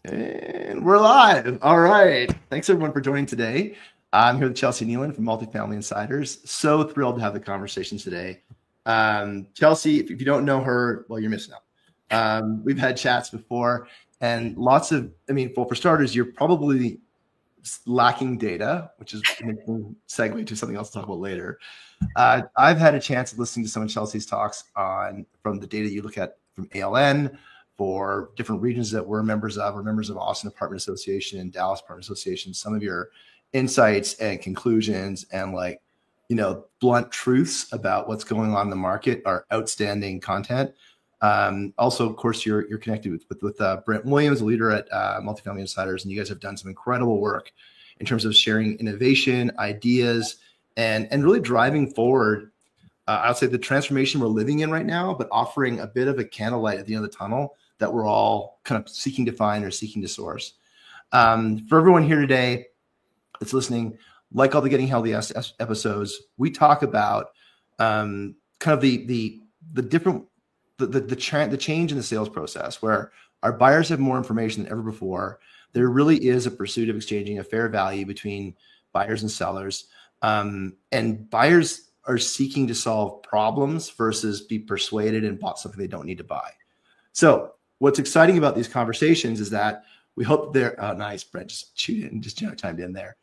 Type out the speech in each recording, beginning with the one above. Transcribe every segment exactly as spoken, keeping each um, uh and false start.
And we're live. All right. Thanks everyone for joining today. I'm here with Chelsea Nealon from Multifamily Insiders. So thrilled to have the conversation today. Um, Chelsea, if you don't know her, well, you're missing out. Um, we've had chats before and lots of, I mean, well, for starters, you're probably lacking data, which is a segue to something else to talk about later. Uh, I've had a chance of listening to some of Chelsea's talks on from the data you look at from A L N for different regions that we're members of. We're members of Austin Apartment Association and Dallas Apartment Association. Some of your insights and conclusions and like, you know, blunt truths about what's going on in the market are outstanding content. Um, also, of course, you're you're connected with with, with uh, Brent Williams, a leader at uh, Multifamily Insiders, and you guys have done some incredible work in terms of sharing innovation, ideas, and and really driving forward. Uh, I'll say the transformation we're living in right now, but offering a bit of a candlelight at the end of the tunnel that we're all kind of seeking to find or seeking to source. Um, for everyone here today that's listening, like all the Getting Healthy episodes, we talk about um, kind of the the the different the the the, cha- the change in the sales process where our buyers have more information than ever before. There really is a pursuit of exchanging a fair value between buyers and sellers, um, and buyers are seeking to solve problems versus be persuaded and bought something they don't need to buy. So what's exciting about these conversations is that we hope they're oh nice, Brent just chewed in, just chimed in there.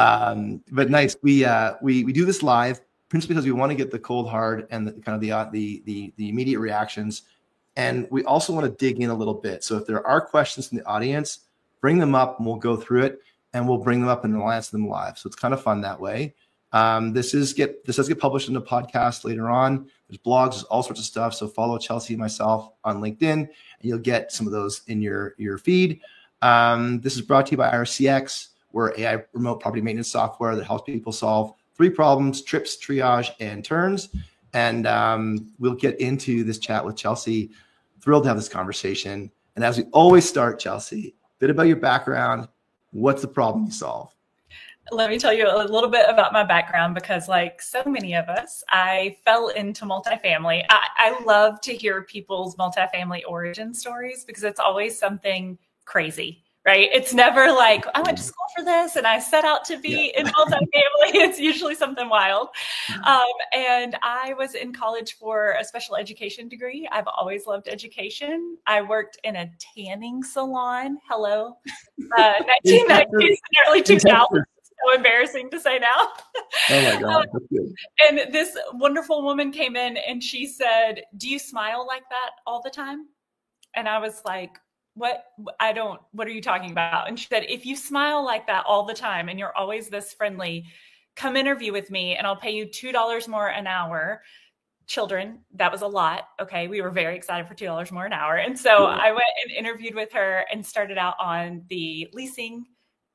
Um, but nice, we uh, we we do this live principally because we want to get the cold hard and the kind of the uh, the the the immediate reactions, and we also want to dig in a little bit. So if there are questions from the audience, bring them up and we'll go through it, and we'll bring them up and we'll answer them live. So it's kind of fun that way. Um, this is get this does get published in a podcast later on. There's blogs, there's all sorts of stuff. So follow Chelsea and myself on LinkedIn, and you'll get some of those in your your feed. Um, this is brought to you by I R C X. We're A I remote property maintenance software that helps people solve three problems: trips, triage, and turns. And um, we'll get into this chat with Chelsea. Thrilled to have this conversation. And as we always start, Chelsea, a bit about your background. What's the problem you solve? Let me tell you a little bit about my background because like so many of us, I fell into multifamily. I, I love to hear people's multifamily origin stories because it's always something crazy, right? It's never like, I went to school for this and I set out to be yeah. in multifamily. It's usually something wild. Um, and I was in college for a special education degree. I've always loved education. I worked in a tanning salon. Hello. Uh, nineteen nineties and early two thousands. So embarrassing to say now. Oh my God. That's good. And this wonderful woman came in and she said, do you smile like that all the time? And I was like, what? I don't, what are you talking about? And she said, if you smile like that all the time and you're always this friendly, come interview with me and I'll pay you two dollars more an hour. Children, that was a lot. Okay. We were very excited for two dollars more an hour. And so yeah. I went and interviewed with her and started out on the leasing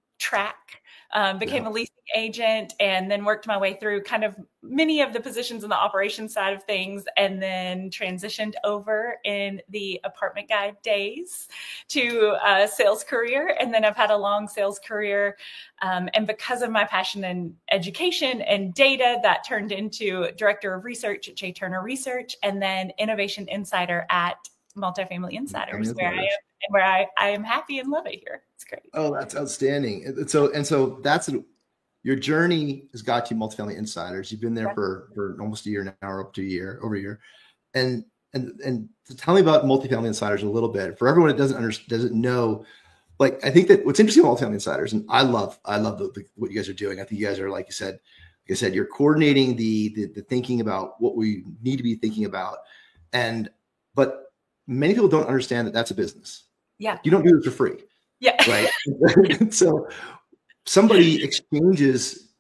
track. Um, became yeah. a leasing agent and then worked my way through kind of many of the positions in the operations side of things and then transitioned over in the apartment guide days to a sales career. And then I've had a long sales career. Um, and because of my passion in education and data, that turned into director of research at J. Turner Research and then innovation insider at Multifamily Insiders, where I am and where I, I am happy and love it here. It's great. Oh, that's outstanding. And so, and so that's a, your journey has got you Multifamily Insiders. You've been there for, for almost a year now, or up to a year, over a year. And, and, and to tell me about Multifamily Insiders a little bit for everyone that doesn't understand, doesn't know, like, I think that what's interesting about Multifamily Insiders, and I love, I love the, the, what you guys are doing. I think you guys are, like you said, like I said, you're coordinating the, the, the thinking about what we need to be thinking about. And, but many people don't understand that that's a business. Yeah. You don't do it for free. Yeah. Right. So somebody exchanges,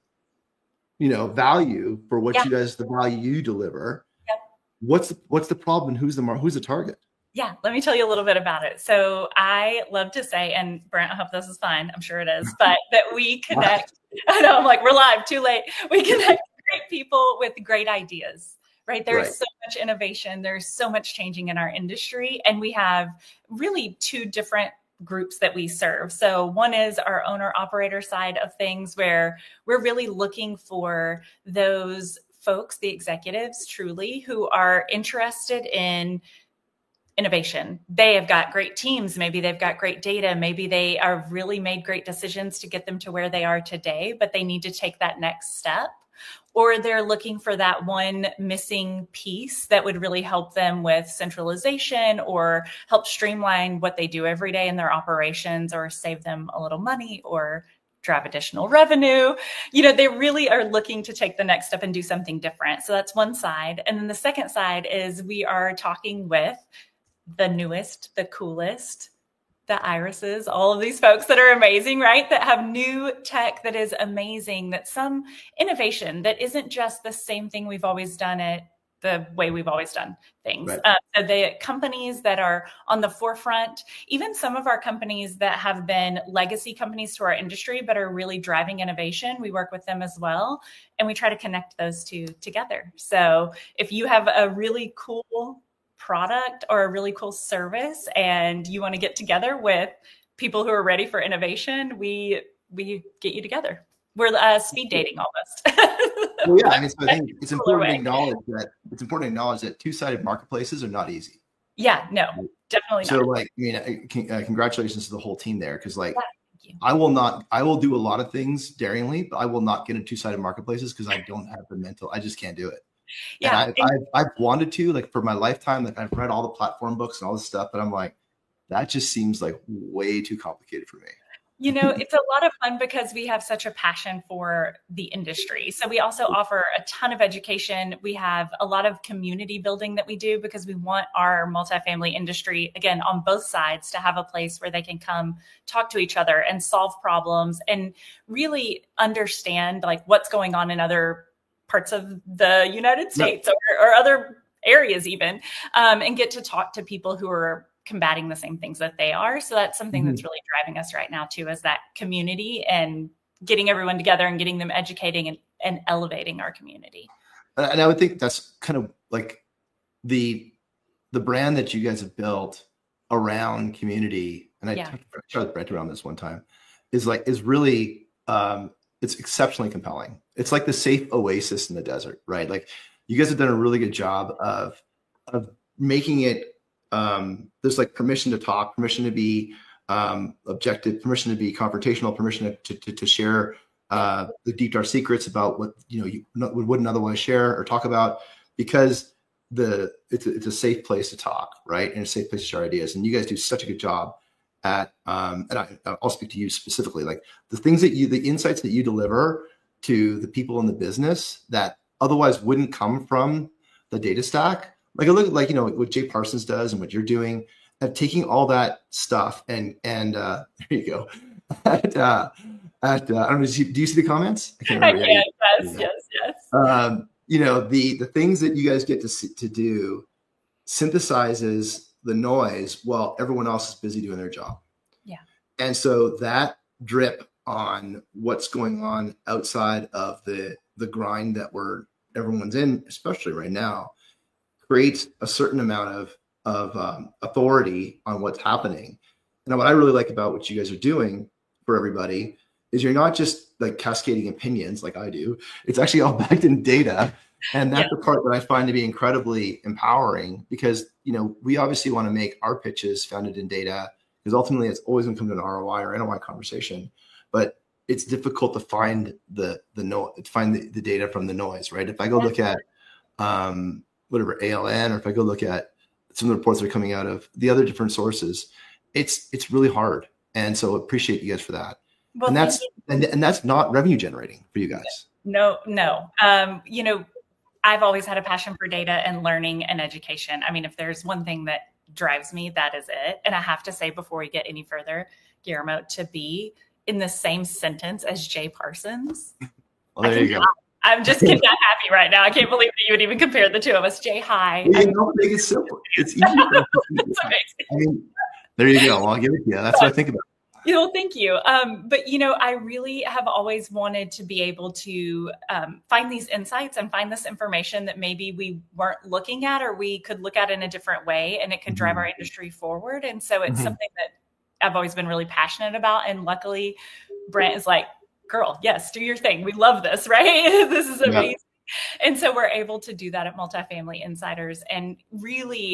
you know, value for what yeah. you guys, the value you deliver. Yeah. What's the, what's the problem? Who's the, who's the target? Yeah. Let me tell you a little bit about it. So I love to say, and Brent, I hope this is fine. I'm sure it is, but that we connect. I know I'm like, we're live, too late. We connect great people with great ideas. Right. There's right. so much innovation. There's so much changing in our industry. And we have really two different groups that we serve. So one is our owner operator side of things where we're really looking for those folks, the executives truly, who are interested in innovation. They have got great teams. Maybe they've got great data. Maybe they are really made great decisions to get them to where they are today, but they need to take that next step. Or they're looking for that one missing piece that would really help them with centralization or help streamline what they do every day in their operations or save them a little money or drive additional revenue. You know, they really are looking to take the next step and do something different. So that's one side. And then the second side is we are talking with the newest, the coolest, the Irises, all of these folks that are amazing, right? That have new tech that is amazing, that some innovation that isn't just the same thing we've always done it the way we've always done things. Right. Uh, so the companies that are on the forefront, even some of our companies that have been legacy companies to our industry, but are really driving innovation, we work with them as well. And we try to connect those two together. So if you have a really cool product or a really cool service and you want to get together with people who are ready for innovation, we we get you together. We're uh, speed dating almost. Well, yeah, I mean, so I think it's important to acknowledge that it's important to acknowledge that two-sided marketplaces are not easy. Yeah, no, definitely so not. So, like, I mean, uh, congratulations to the whole team there, because, like, yeah, I will not, I will do a lot of things daringly, but I will not get into two-sided marketplaces because I don't have the mental, I just can't do it. Yeah, and I, I've, I've wanted to, like, for my lifetime, like, I've read all the platform books and all this stuff, but I'm like, that just seems like way too complicated for me. You know, it's a lot of fun because we have such a passion for the industry. So we also offer a ton of education. We have a lot of community building that we do because we want our multifamily industry, again, on both sides, to have a place where they can come talk to each other and solve problems and really understand like what's going on in other parts of the United States, or, or other areas even, um, and get to talk to people who are combating the same things that they are. So that's something mm-hmm. that's really driving us right now too, is that community and getting everyone together and getting them educating and, and elevating our community. And I would think that's kind of like the, the brand that you guys have built around community. And I yeah. talked with Brent around this one time, is like, is really, um, it's exceptionally compelling. It's like the safe oasis in the desert, right? Like you guys have done a really good job of, of making it, um, there's like permission to talk, permission to be um, objective, permission to be confrontational, permission to, to, to share uh, the deep dark secrets about what, you know, you wouldn't otherwise share or talk about, because the it's a, it's a safe place to talk, right? And a safe place to share ideas. And you guys do such a good job at, um, and I, I'll speak to you specifically, like the things that you, the insights that you deliver to the people in the business that otherwise wouldn't come from the data stack. Like I look at, like, you know, what Jay Parsons does and what you're doing, of taking all that stuff and, and uh, there you go. at, uh, at, uh, I don't know, do you, do you see the comments? I can't remember. I can, yes, yes, yes. Um, you know, the, the things that you guys get to see, to do synthesizes the noise while everyone else is busy doing their job. Yeah. And so that drip on what's going on outside of the, the grind that we're, everyone's in, especially right now, creates a certain amount of, of um, authority on what's happening. And what I really like about what you guys are doing for everybody is you're not just like cascading opinions like I do. It's actually all backed in data. And that's yeah. the part that I find to be incredibly empowering, because, you know, we obviously want to make our pitches founded in data, because ultimately it's always going to come to an R O I or N O I conversation. But it's difficult to find the, the no, to find the, the data from the noise, right? If I go look at, um, whatever A L N, or if I go look at some of the reports that are coming out of the other different sources, it's it's really hard. And so appreciate you guys for that. Well, and that's and, and that's not revenue generating for you guys. No, no. Um, you know, I've always had a passion for data and learning and education. I mean, if there's one thing that drives me, that is it. And I have to say, before we get any further, Guillermo, to be in the same sentence as Jay Parsons. Well, there you go. I'm just not happy right now. I can't believe that you would even compare the two of us. Jay, hi. Yeah, don't make it simple. It's easy. It's amazing. I mean, there you go. Well, I'll give it to you. That's what I think about. You know, thank you. Um, but, you know, I really have always wanted to be able to um, find these insights and find this information that maybe we weren't looking at, or we could look at in a different way, and it could drive mm-hmm. our industry forward. And so it's mm-hmm. something that I've always been really passionate about. And luckily, Brent is like, girl, yes, do your thing. We love this, right? This is amazing. Yeah. And so we're able to do that at Multifamily Insiders and really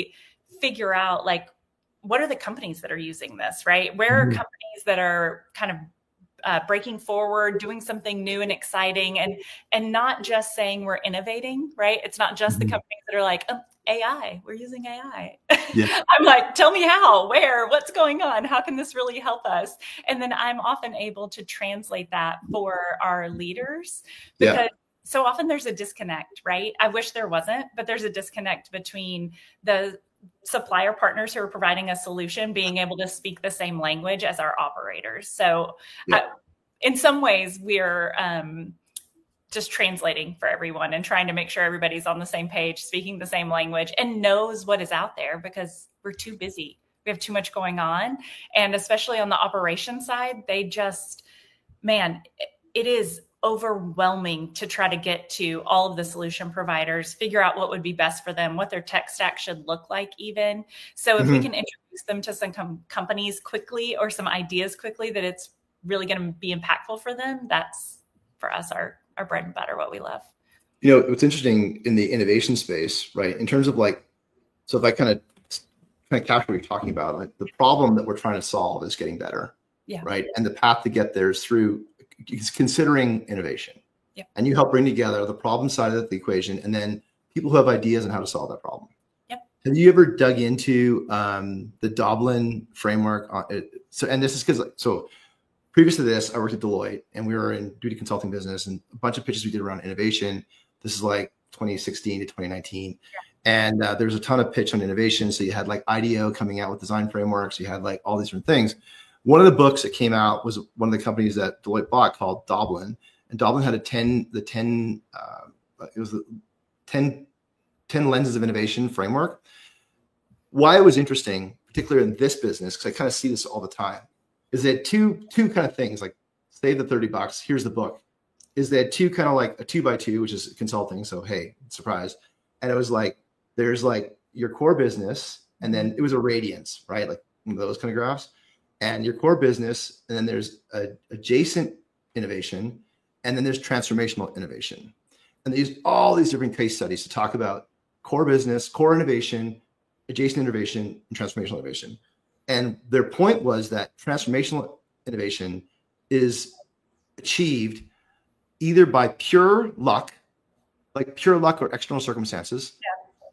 figure out like, what are the companies that are using this, right? Where are Mhm. companies that are kind of uh, breaking forward, doing something new and exciting, and and not just saying we're innovating, right? It's not just the Mhm. companies that are like, oh, A I, we're using A I. Yeah. I'm like, tell me how, where, what's going on? How can this really help us? And then I'm often able to translate that for our leaders, because Yeah. so often there's a disconnect, right? I wish there wasn't, but there's a disconnect between the supplier partners who are providing a solution being able to speak the same language as our operators. So Yeah. uh, in some ways, we're um, just translating for everyone and trying to make sure everybody's on the same page, speaking the same language, and knows what is out there, because we're too busy. We have too much going on. And especially on the operations side, they just, man, it is overwhelming to try to get to all of the solution providers, figure out what would be best for them, what their tech stack should look like even. So if Mhm. we can introduce them to some com- companies quickly or some ideas quickly that it's really going to be impactful for them, that's for us our, our bread and butter, what we love. You know, what's interesting in the innovation space, right? In terms of like, so if I kind of kind of capture what you're talking about, like the problem that we're trying to solve is getting better, Yeah. right? And the path to get there is through is considering innovation. Yeah. And you help bring together the problem side of the equation, and then people who have ideas on how to solve that problem. Yep. Have you ever dug into um, the Doblin framework? On it? So, and this is because so. Previous to this, I worked at Deloitte, and we were in duty consulting business, and a bunch of pitches we did around innovation. This is like twenty sixteen to twenty nineteen. Yeah. And uh, there was a ton of pitch on innovation. So you had like I D O coming out with design frameworks. You had like all these different things. One of the books that came out was one of the companies that Deloitte bought called Doblin. And Doblin had a ten, the ten, uh, it was the ten, ten lenses of innovation framework. Why it was interesting, particularly in this business, because I kind of see this all the time, is that two two kind of things, like save the thirty bucks, here's the book, is that two kind of like a two by two, which is consulting. So, hey, surprise. And it was like, there's like your core business, and then it was a radiance, right? Like those kind of graphs, and your core business. And then there's a adjacent innovation, and then there's transformational innovation. And they use all these different case studies to talk about core business, core innovation, adjacent innovation, and transformational innovation. And their point was that transformational innovation is achieved either by pure luck, like pure luck or external circumstances, yeah.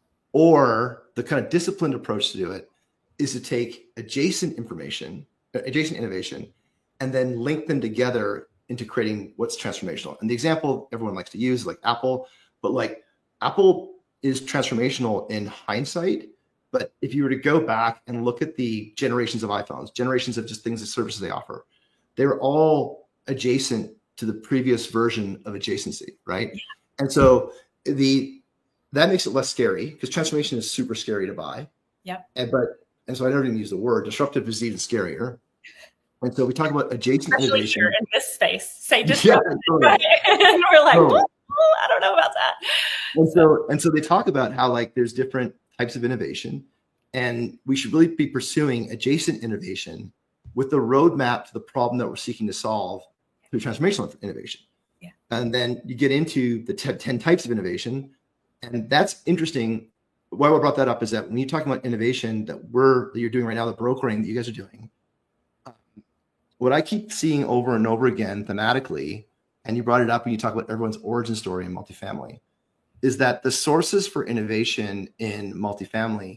or the kind of disciplined approach to do it is to take adjacent information, adjacent innovation, and then link them together into creating what's transformational. And the example everyone likes to use is like Apple, but like Apple is transformational in hindsight. But if you were to go back and look at the generations of iPhones, generations of just things and services they offer, they were all adjacent to the previous version of adjacency, right? Yeah. And so the that makes it less scary, because transformation is super scary to buy. Yeah. And but and so I don't even use the word disruptive is even scarier. And so we talk about adjacent Especially innovation. Here in this space, say disruptive, yeah, right? And we're like, totally. oh, I don't know about that. And so and so they talk about how like there's different types of innovation, and we should really be pursuing adjacent innovation with the roadmap to the problem that we're seeking to solve through transformational innovation. Yeah. And then you get into the t- ten types of innovation, and that's interesting. Why I brought that up is that when you're talking about innovation that we're that you're doing right now, the brokering that you guys are doing, um, what I keep seeing over and over again thematically, and you brought it up when you talk about everyone's origin story in multifamily, is that the sources for innovation in multifamily,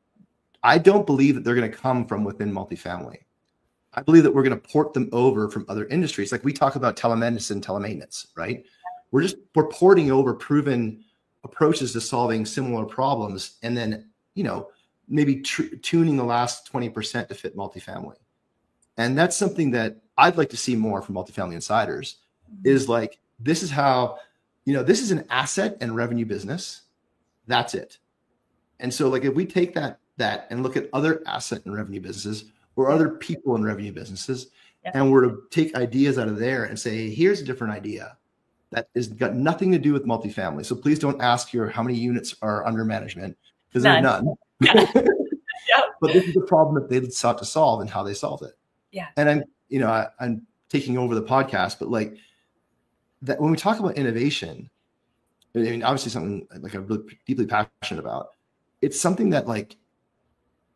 I don't believe that they're going to come from within multifamily. I believe that we're going to port them over from other industries. Like we talk about telemedicine, telemaintenance, right? We're just, we're porting over proven approaches to solving similar problems. And then, you know, maybe tr- tuning the last twenty percent to fit multifamily. And that's something that I'd like to see more from Multifamily Insiders is like, this is how, you know, this is an asset and revenue business. That's it. And so like, if we take that, that and look at other asset and revenue businesses or other people in revenue businesses, yeah. and we're to take ideas out of there and say, hey, here's a different idea that has got nothing to do with multifamily. So please don't ask your how many units are under management, because there's none. Yeah. Yep. But this is the problem that they sought to solve and how they solved it. Yeah. And I'm, you know, I, I'm taking over the podcast, but like that when we talk about innovation, I mean, obviously something like I'm really deeply passionate about. It's something that like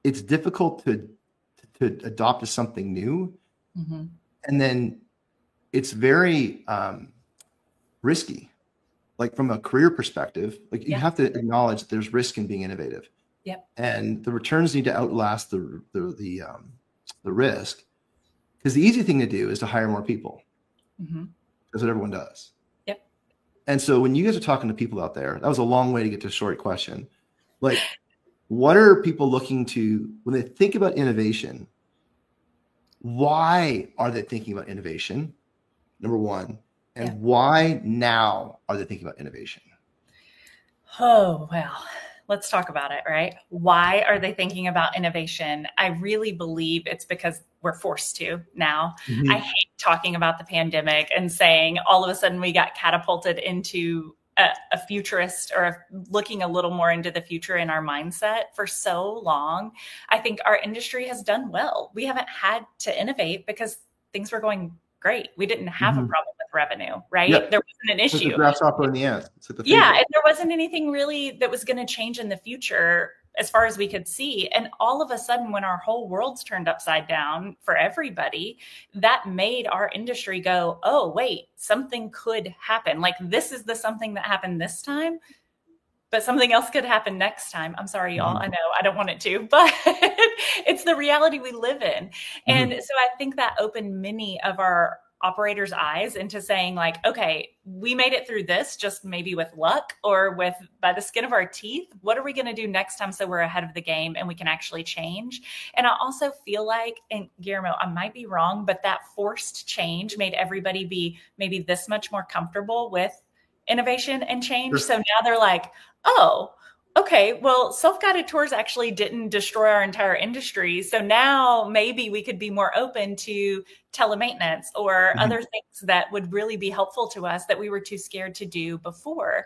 it's difficult to to adopt to something new. Mm-hmm. And then it's very um, risky. Like from a career perspective, like you yeah. have to acknowledge that there's risk in being innovative. Yep. And the returns need to outlast the the the, um, the risk. Because the easy thing to do is to hire more people. Mm-hmm. That's what everyone does. Yep. And so when you guys are talking to people out there, that was a long way to get to a short question. Like, what are people looking to when they think about innovation? Why are they thinking about innovation? Number one. And yeah. why now are they thinking about innovation? Oh, well, let's talk about it, right? Why are they thinking about innovation? I really believe it's because we're forced to now. Mm-hmm. I hate talking about the pandemic and saying all of a sudden we got catapulted into a, a futurist or a, looking a little more into the future in our mindset for so long. I think our industry has done well. We haven't had to innovate because things were going great. We didn't have mm-hmm. a problem with revenue, right? Yep. There wasn't an issue. It's the grasshopper in the ant. It's like the yeah, and there wasn't anything really that was going to change in the future as far as we could see. And all of a sudden, when our whole world's turned upside down for everybody, that made our industry go, oh, wait, something could happen. Like this is the something that happened this time, but something else could happen next time. I'm sorry, y'all. Mm-hmm. I know I don't want it to, but it's the reality we live in. And mm-hmm. so I think that opened many of our operators' eyes into saying like, okay, we made it through this just maybe with luck or with by the skin of our teeth. What are we going to do next time so we're ahead of the game and we can actually change? And I also feel like, and Guillermo, I might be wrong, but that forced change made everybody be maybe this much more comfortable with innovation and change. Sure. So now they're like, oh, okay, well, self-guided tours actually didn't destroy our entire industry. So now maybe we could be more open to telemaintenance or mm-hmm. other things that would really be helpful to us that we were too scared to do before.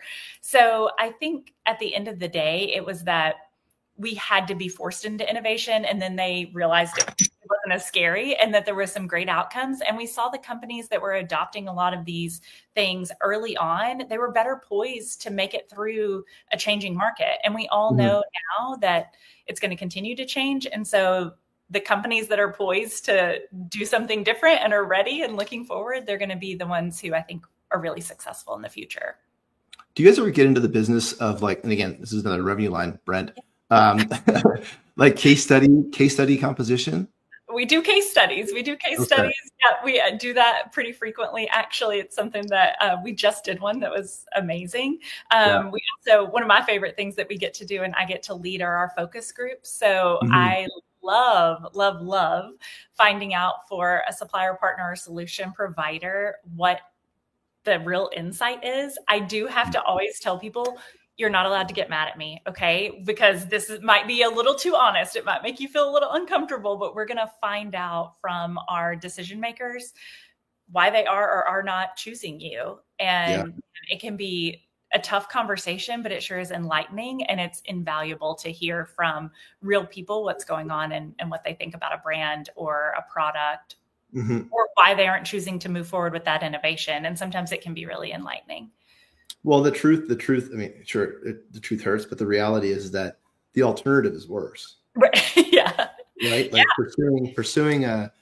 So I think at the end of the day, it was that we had to be forced into innovation, and then they realized it wasn't as scary and that there were some great outcomes. And we saw the companies that were adopting a lot of these things early on, they were better poised to make it through a changing market. And we all mm-hmm. know now that it's going to continue to change. And so the companies that are poised to do something different and are ready and looking forward, they're going to be the ones who I think are really successful in the future. Do you guys ever get into the business of like, and again, this is another revenue line, Brent, um, like case study, case study composition? We do case studies. We do case okay. studies. Yeah, we uh, do that pretty frequently. Actually, it's something that uh, we just did one that was amazing. Um, yeah. We also, one of my favorite things that we get to do and I get to lead are our focus groups. So mm-hmm. I love, love, love finding out for a supplier, partner, or solution provider what the real insight is. I do have to always tell people, you're not allowed to get mad at me, okay? Because this is, might be a little too honest. It might make you feel a little uncomfortable, but we're going to find out from our decision makers why they are or are not choosing you. And yeah. it can be a tough conversation, but it sure is enlightening, and it's invaluable to hear from real people what's going on and, and what they think about a brand or a product mm-hmm. or why they aren't choosing to move forward with that innovation. And sometimes it can be really enlightening. Well, the truth, the truth, I mean, sure, it, the truth hurts, but the reality is that the alternative is worse. Right. yeah. Right. Like yeah. pursuing, pursuing a,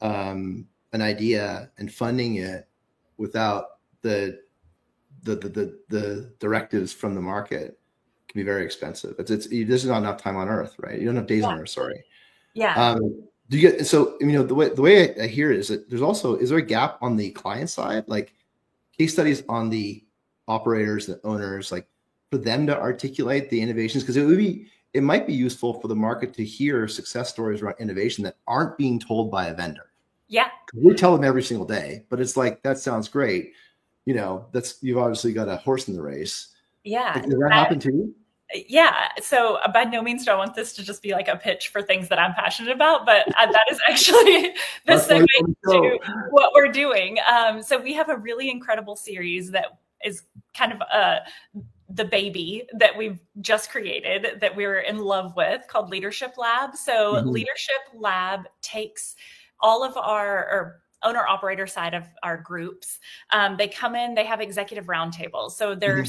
um, an idea and funding it without the, the, the, the, the directives from the market can be very expensive. It's, it's, there's not enough time on earth, right? You don't have days yeah. on earth. Sorry. Yeah. Um, do you get, so, you know, the way, the way I, I hear it is that there's also, is there a gap on the client side? Like case studies on the operators, the owners, like for them to articulate the innovations, because it would be, it might be useful for the market to hear success stories around innovation that aren't being told by a vendor. Yeah. We tell them every single day, but it's like, that sounds great. You know, that's, you've obviously got a horse in the race. Yeah. Like, does that, that happen to you? Yeah. So uh, by no means do I want this to just be like a pitch for things that I'm passionate about, but uh, that is actually the segue to what we're doing. Um, so we have a really incredible series that is kind of uh, the baby that we've just created that we're in love with, called Leadership Lab. So mm-hmm. Leadership Lab takes all of our or owner operator side of our groups. Um, they come in, they have executive roundtables. So there's mm-hmm.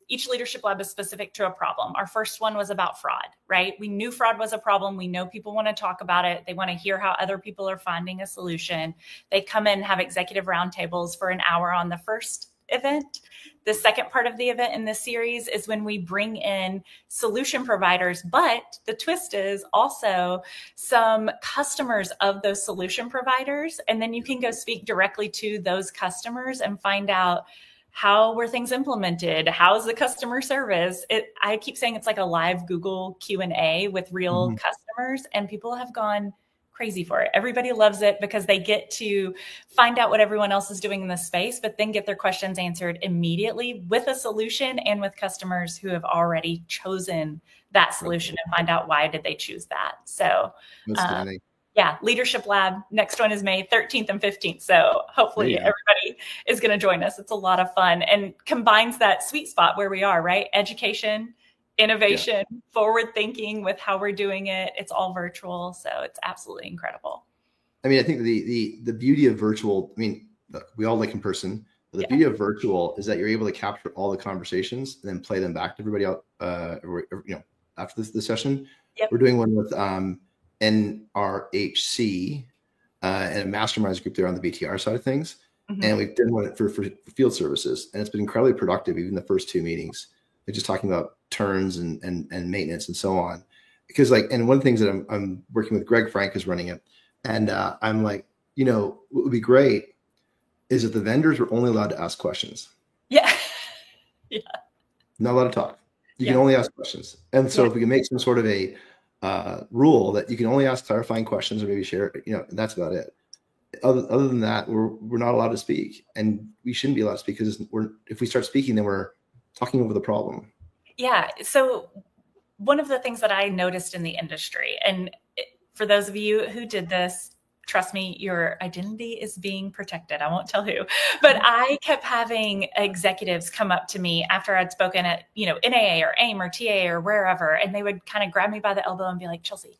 each leadership lab is specific to a problem. Our first one was about fraud, right? We knew fraud was a problem. We know people want to talk about it. They want to hear how other people are finding a solution. They come in and have executive roundtables for an hour on the first event. The second part of the event in this series is when we bring in solution providers, but the twist is also some customers of those solution providers. And then you can go speak directly to those customers and find out, how were things implemented? How's the customer service? It, I keep saying it's like a live Google Q and A with real mm-hmm. customers, and people have gone crazy for it. Everybody loves it because they get to find out what everyone else is doing in the space, but then get their questions answered immediately with a solution and with customers who have already chosen that solution and find out why did they choose that. So um, yeah, Leadership Lab. Next one is May thirteenth and fifteenth. So hopefully yeah. everybody is going to join us. It's a lot of fun and combines that sweet spot where we are, right? Education, innovation, yeah. forward thinking with how we're doing it. It's all virtual. So it's absolutely incredible. I mean, I think the the the beauty of virtual, I mean, look, we all like in person, but the yeah. beauty of virtual is that you're able to capture all the conversations and then play them back to everybody else, uh, or, or, you know, after this, this session. Yep. We're doing one with um, N R H C uh, and a masterminds group there on the B T R side of things. Mm-hmm. And we've done one for, for field services, and it's been incredibly productive, even the first two meetings. They're just talking about turns and, and, and maintenance and so on. Because like, and one of the things that I'm, I'm working with, Greg Frank is running it. And uh, I'm like, you know, what would be great is if the vendors were only allowed to ask questions. Yeah. yeah. Not allowed to talk. You yeah. can only ask questions. And so yeah. if we can make some sort of a uh, rule that you can only ask clarifying questions or maybe share, you know, and that's about it. Other, other than that, we're, we're not allowed to speak, and we shouldn't be allowed to speak because we're, if we start speaking, then we're talking over the problem. Yeah. So one of the things that I noticed in the industry, and for those of you who did this, trust me, your identity is being protected. I won't tell who, but I kept having executives come up to me after I'd spoken at, you know, N A A or AIM or T A A or wherever. And they would kind of grab me by the elbow and be like, Chelsea,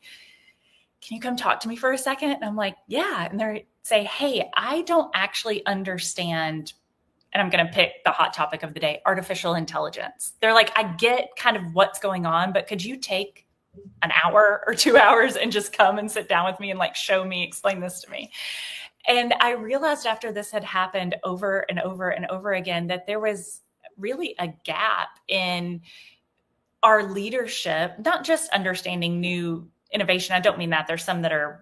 can you come talk to me for a second? And I'm like, yeah. And they say, hey, I don't actually understand. And I'm going to pick the hot topic of the day, artificial intelligence. They're like, I get kind of what's going on, but could you take an hour or two hours and just come and sit down with me and like show me, explain this to me. And I realized after this had happened over and over and over again, that there was really a gap in our leadership, not just understanding new innovation. I don't mean that. There's some that are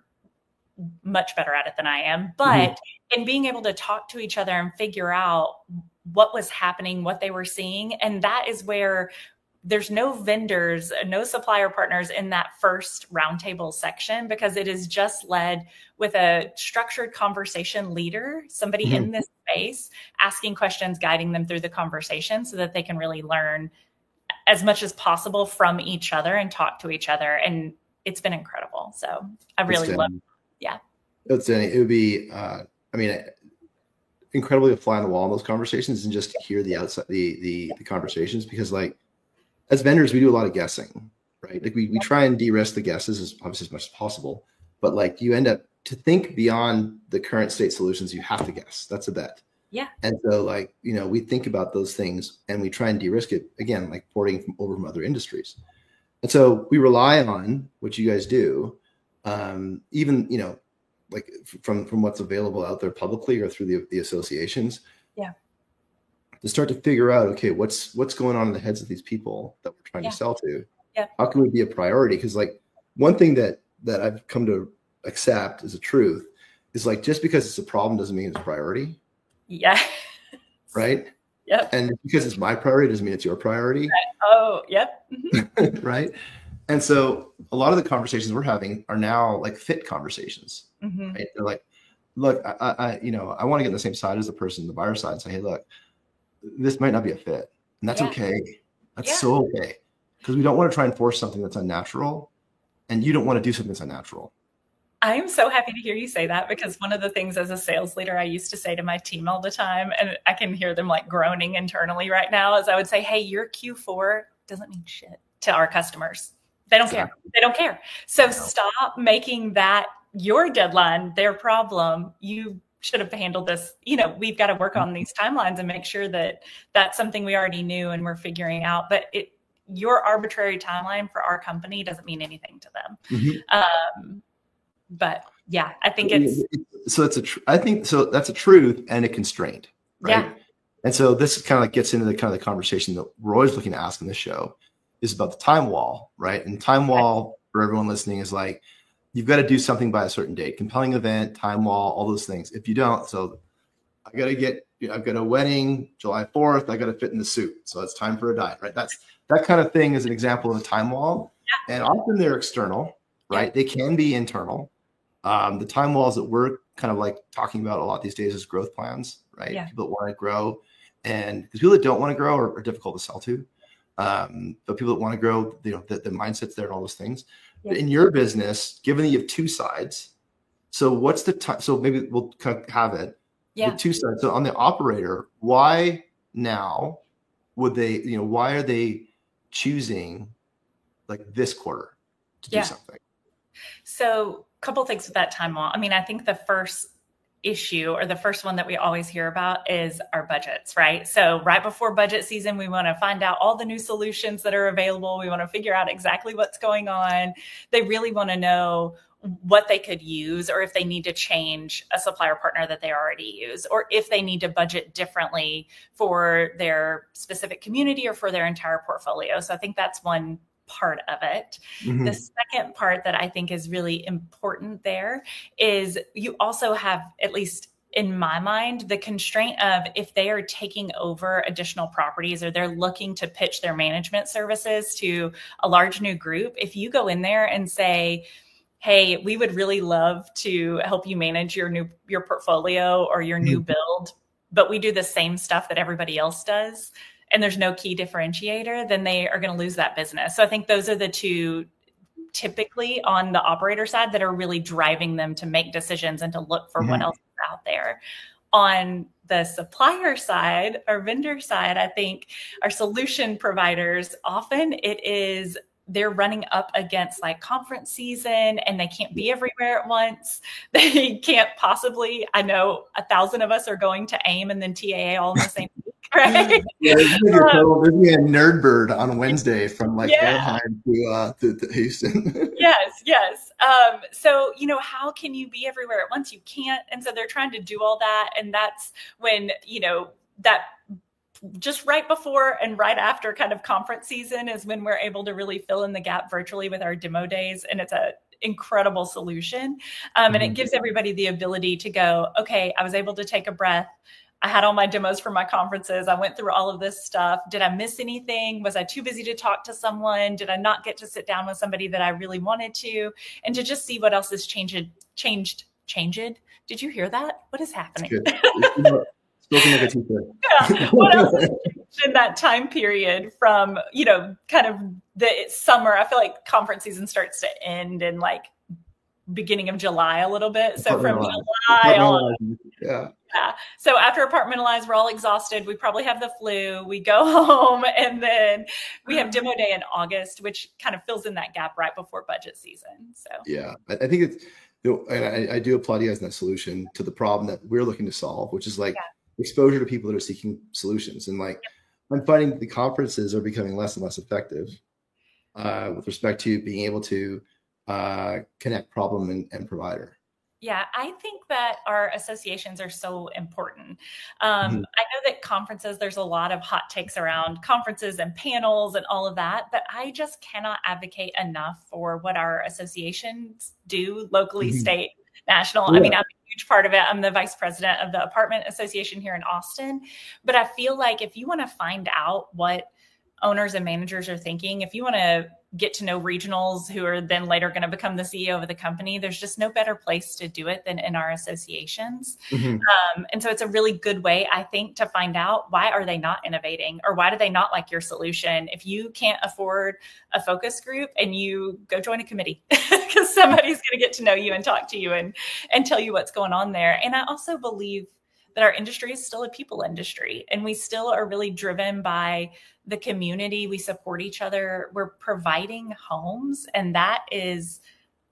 much better at it than I am, but mm-hmm. in being able to talk to each other and figure out what was happening, what they were seeing. And that is where there's no vendors, no supplier partners in that first roundtable section, because it is just led with a structured conversation leader, somebody mm-hmm. in this space, asking questions, guiding them through the conversation so that they can really learn as much as possible from each other and talk to each other. And it's been incredible. So I really love it. Yeah. It's, it would be, uh, I mean, incredibly a fly on the wall in those conversations and just to hear the outside, the, the, the conversations, because like, as vendors, we do a lot of guessing, right? Like we, we try and de-risk the guesses as obviously as much as possible, but like you end up to think beyond the current state solutions, you have to guess. That's a bet. Yeah. And so like, you know, we think about those things and we try and de-risk it, again, like porting from over from other industries. And so we rely on what you guys do, um, even, you know, like from, from what's available out there publicly or through the, the associations. Yeah. To start to figure out, okay, what's what's going on in the heads of these people that we're trying yeah. to sell to? Yeah. How can we be a priority? Because like one thing that that I've come to accept as a truth is like just because it's a problem doesn't mean it's a priority. Yeah. Right. Yep. And because it's my priority doesn't mean it's your priority. Right. Oh, yep. Mm-hmm. Right. And so a lot of the conversations we're having are now like fit conversations. Mm-hmm. Right? They're like, look, I, I, you know, I want to get on the same side as the person, the buyer side, and say, hey, look, this might not be a fit, and that's yeah. okay. That's yeah. so okay, because we don't want to try and force something that's unnatural, and you don't want to do something that's unnatural. I am so happy to hear you say that, because one of the things as a sales leader I used to say to my team all the time, and I can hear them like groaning internally right now, is I would say, hey, your Q four doesn't mean shit to our customers. They don't care. They don't care. So no. Stop making that your deadline, their problem. You should have handled this. You know, we've got to work on these timelines and make sure that that's something we already knew and we're figuring out. But it, your arbitrary timeline for our company doesn't mean anything to them. Mm-hmm. Um, but yeah, I think it's so it's a tr- I think so that's a truth and a constraint, right? Yeah. And so this kind of like gets into the kind of the conversation that we're always looking to ask in this show is about the time wall, right? And time wall for everyone listening is like, you've got to do something by a certain date, compelling event, time wall, all those things. If you don't, so I got to get, you know, I've got a wedding July fourth, I got to fit in the suit. So it's time for a diet, right? That's that kind of thing is an example of a time wall. Yeah. And often they're external, right? Yeah. They can be internal. Um, the time walls that we're kind of like talking about a lot these days is growth plans, right? Yeah. People that want to grow. And because people that don't want to grow are, are difficult to sell to. Um, but people that want to grow, you know, the, the mindset's there and all those things. Yeah. But in your business, given that you have two sides, so what's the time? So maybe we'll kind of have it. Yeah. The two sides. So on the operator, why now would they, you know, why are they choosing like this quarter to yeah. do something? So a couple of things with that time wall. I mean, I think the first issue or the first one that we always hear about is our budgets, right? So right before budget season, we want to find out all the new solutions that are available. We want to figure out exactly what's going on. They really want to know what they could use or if they need to change a supplier partner that they already use, or if they need to budget differently for their specific community or for their entire portfolio. So I think that's one part of it. Mm-hmm. The second part that I think is really important there is you also have, at least in my mind, the constraint of if they are taking over additional properties or they're looking to pitch their management services to a large new group. If you go in there and say, hey, we would really love to help you manage your new, your portfolio or your mm-hmm. new build, but we do the same stuff that everybody else does, and there's no key differentiator, then they are going to lose that business. So I think those are the two typically on the operator side that are really driving them to make decisions and to look for mm-hmm. what else is out there. On the supplier side or vendor side, I think our solution providers, often it is they're running up against like conference season and they can't be everywhere at once. They can't possibly, I know a thousand of us are going to AIM and then T A A all in the same week, right? Yeah, there's going to be a nerd bird on Wednesday from like yeah. Anaheim to, uh, to, to Houston. yes, yes. Um, so, you know, how can you be everywhere at once? You can't. And so they're trying to do all that. And that's when, you know, that just right before and right after kind of conference season is when we're able to really fill in the gap virtually with our demo days. And it's a incredible solution. Um, and it gives everybody the ability to go, okay, I was able to take a breath. I had all my demos for my conferences. I went through all of this stuff. Did I miss anything? Was I too busy to talk to someone? Did I not get to sit down with somebody that I really wanted to? And to just see what else has changed, changed, changed. Did you hear that? What is happening? Spoken like a teacher. Yeah. What else has changed in that time period from, you know, kind of the summer? I feel like conference season starts to end in like beginning of July a little bit. So from July on. Yeah. Yeah. So after Apartmentalize, we're all exhausted. We probably have the flu. We go home and then we have demo day in August, which kind of fills in that gap right before budget season. So yeah, I, I think it's, you know, and I, I do applaud you guys in that solution to the problem that we're looking to solve, which is like, yeah. exposure to people that are seeking solutions. And like, yep. I'm finding the conferences are becoming less and less effective uh, with respect to being able to uh, connect problem and, and provider. Yeah, I think that our associations are so important. Um, mm-hmm. I know that conferences, there's a lot of hot takes around conferences and panels and all of that, but I just cannot advocate enough for what our associations do locally, mm-hmm. state, national. Yeah. I mean, I'm a huge part of it. I'm the vice president of the Apartment Association here in Austin. But I feel like if you want to find out what owners and managers are thinking, if you want to get to know regionals who are then later going to become the C E O of the company, there's just no better place to do it than in our associations. Mm-hmm. Um, and so it's a really good way, I think, to find out why are they not innovating or why do they not like your solution? If you can't afford a focus group, and you go join a committee because somebody's going to get to know you and talk to you and, and tell you what's going on there. And I also believe that our industry is still a people industry, and we still are really driven by the community. We support each other. We're providing homes, and that is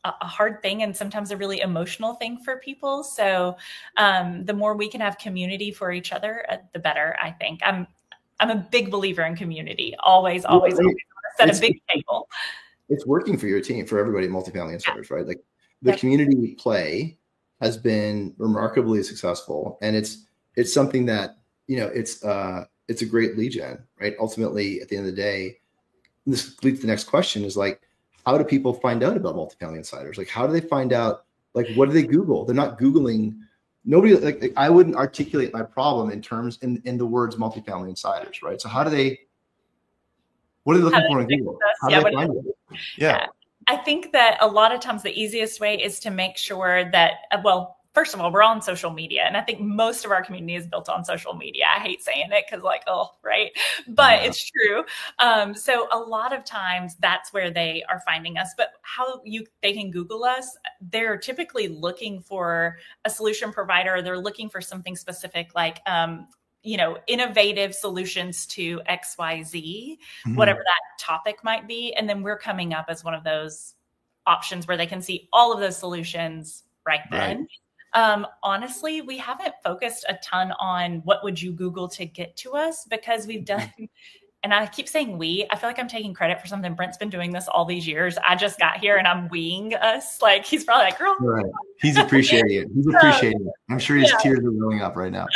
a hard thing and sometimes a really emotional thing for people. So um, the more we can have community for each other, uh, the better, I think. I'm I'm a big believer in community. Always, always, Well, always set it's, a big table. It's working for your team, for everybody at Multifamily Insiders, yeah. right? Like the yep. community play has been remarkably successful, and it's it's something that, you know, it's uh it's a great lead gen, right? Ultimately, at the end of the day, this leads to the next question is like, how do people find out about Multifamily Insiders? Like, how do they find out? Like, what do they Google? They're not Googling. Nobody, like, like I wouldn't articulate my problem in terms in, in the words Multifamily Insiders, right? So how do they, what are they looking for in Google? How do yeah, they find it? Yeah. yeah. I think that a lot of times the easiest way is to make sure that, well, first of all, we're on social media. And I think most of our community is built on social media. I hate saying it because like, oh, right. But yeah. it's true. Um, so a lot of times that's where they are finding us. But how you they can Google us, they're typically looking for a solution provider. They're looking for something specific like, um, you know, innovative solutions to X Y Z, mm-hmm. whatever that topic might be. And then we're coming up as one of those options where they can see all of those solutions right then. Right. Um, honestly, we haven't focused a ton on what would you Google to get to us because we've done, and I keep saying we, I feel like I'm taking credit for something. Brent's been doing this all these years. I just got here and I'm weeing us. Like he's probably like, girl. Right. He's appreciating it. He's appreciating it. I'm sure his yeah. tears are rolling up right now.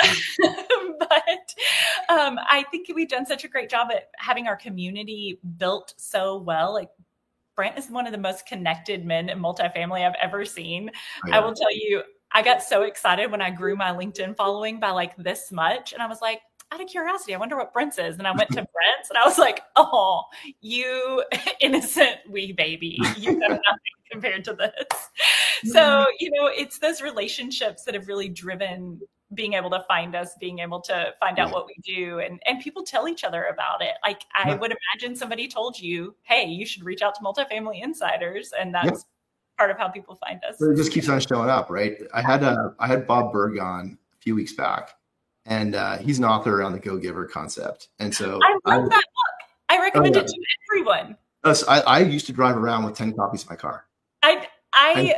But um, I think we've done such a great job at having our community built so well. Like Brent is one of the most connected men in multifamily I've ever seen. Oh, yeah. I will tell you, I got so excited when I grew my LinkedIn following by like this much. And I was like, out of curiosity, I wonder what Brent's is. And I went to Brent's and I was like, oh, you innocent wee baby. You have nothing compared to this. So, you know, it's those relationships that have really driven being able to find us, being able to find out what we do. And, and people tell each other about it. Like I would imagine somebody told you, hey, you should reach out to Multifamily Insiders. And that's yeah. part of how people find us. But it just keeps on showing up, right? I had uh, I had Bob Berg on a few weeks back, and uh, he's an author around the Go Giver concept. And so I love I, that book. I recommend oh, yeah. it to everyone. Uh, so I, I used to drive around with ten copies in my car. I I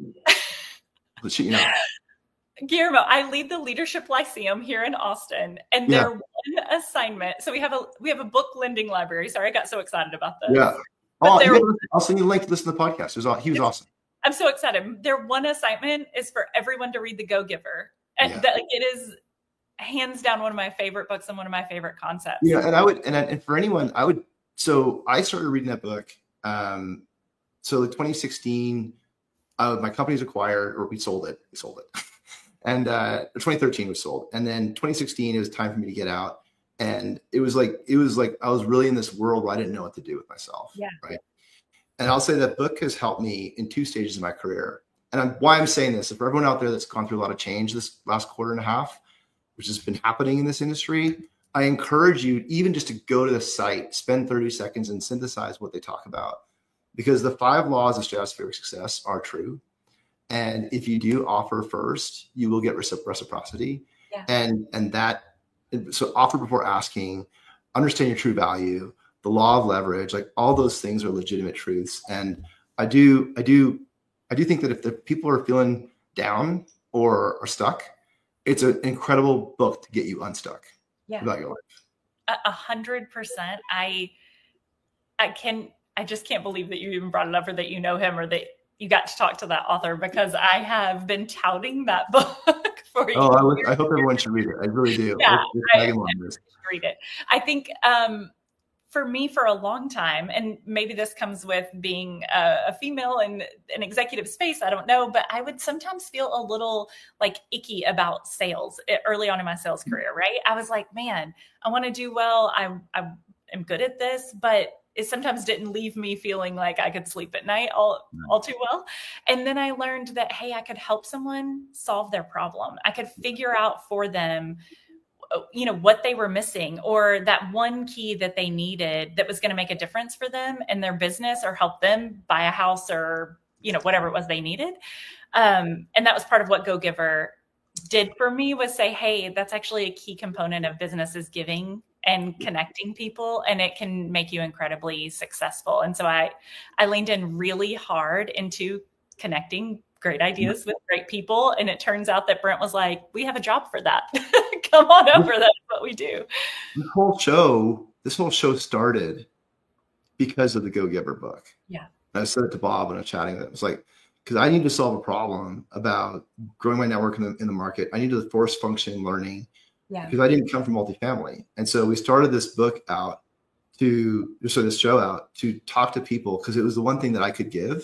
Let's you know. Guillermo, I lead the Leadership Lyceum here in Austin, and their yeah. one assignment. So we have a we have a book lending library. Sorry, I got so excited about this. Yeah. Oh, yeah, I'll send you a link to listen to the podcast. It was, he was awesome. I'm so excited. Their one assignment is for everyone to read The Go Giver. And yeah. that, like, it is hands down one of my favorite books and one of my favorite concepts. Yeah, and I would, and, and for anyone, I would, so I started reading that book. Um, so like twenty sixteen, uh, my company's acquired, or we sold it. We sold it. and uh, twenty thirteen was sold. And then twenty sixteen, it was time for me to get out. And it was like, it was like, I was really in this world where I didn't know what to do with myself. Yeah. Right. And I'll say that book has helped me in two stages of my career. And I'm, why I'm saying this, if for everyone out there that's gone through a lot of change this last quarter and a half, which has been happening in this industry, I encourage you even just to go to the site, spend thirty seconds and synthesize what they talk about. Because the five laws of stratospheric success are true. And if you do offer first, you will get reciprocity. Yeah. And, and that, so offer before asking, understand your true value, the law of leverage, like all those things are legitimate truths. And I do, I do, I do think that if the people are feeling down or are stuck, it's an incredible book to get you unstuck yeah. about your life. A hundred percent. I, I can, I just can't believe that you even brought it up or that you know him or that you got to talk to that author because I have been touting that book for you. Oh, I, would, I hope everyone should read it. I really do. Yeah, I, I read it. I think um, for me, for a long time, and maybe this comes with being a, a female in an executive space, I don't know, but I would sometimes feel a little like icky about sales early on in my sales career, right? I was like, man, I want to do well. I, I am good at this, but it sometimes didn't leave me feeling like I could sleep at night all, all too well. And then I learned that, hey, I could help someone solve their problem. I could figure out for them, you know, what they were missing or that one key that they needed that was going to make a difference for them and their business or help them buy a house or, you know, whatever it was they needed. Um, and that was part of what Go Giver did for me was say, hey, that's actually a key component of business is giving and connecting people, and it can make you incredibly successful. And so I, I leaned in really hard into connecting great ideas with great people. And it turns out that Brent was like, we have a job for that. Come on over. That's what we do. This whole show, this whole show started because of the Go Giver book. Yeah. And I said it to Bob when I was chatting with him. It was like, because I need to solve a problem about growing my network in the, in the market. I need to force function learning. Yeah. Because I didn't come from multifamily. And so we started this book out to, so this show out to talk to people, because it was the one thing that I could give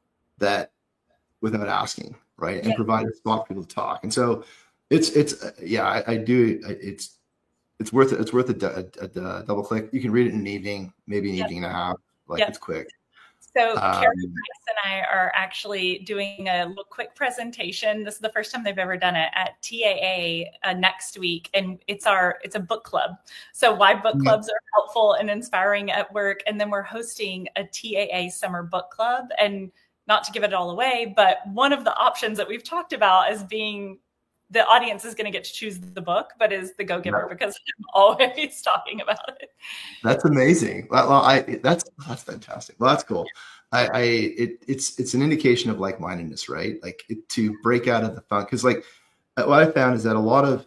that without asking, right? And yeah. provide a spot for people to talk. And so it's, it's, uh, yeah, I, I do. It's, it's worth it. It's worth a, a, a, a double click. You can read it in an evening, maybe an yep. evening and a half. Like yep. it's quick. So Um, Karen Price and I are actually doing a little quick presentation. This is the first time they've ever done it at T A A uh, next week. And it's our, it's a book club. So why book Mhm. clubs are helpful and inspiring at work. And then we're hosting a T A A summer book club. And not to give it all away, but one of the options that we've talked about as being the audience is going to get to choose the book, but is the Go Giver, Yeah. because I'm always talking about it. That's amazing. Well, I that's that's fantastic. Well, that's cool. I, I it it's it's an indication of like-mindedness, right? Like it, to break out of the fun. Because like what I found is that a lot of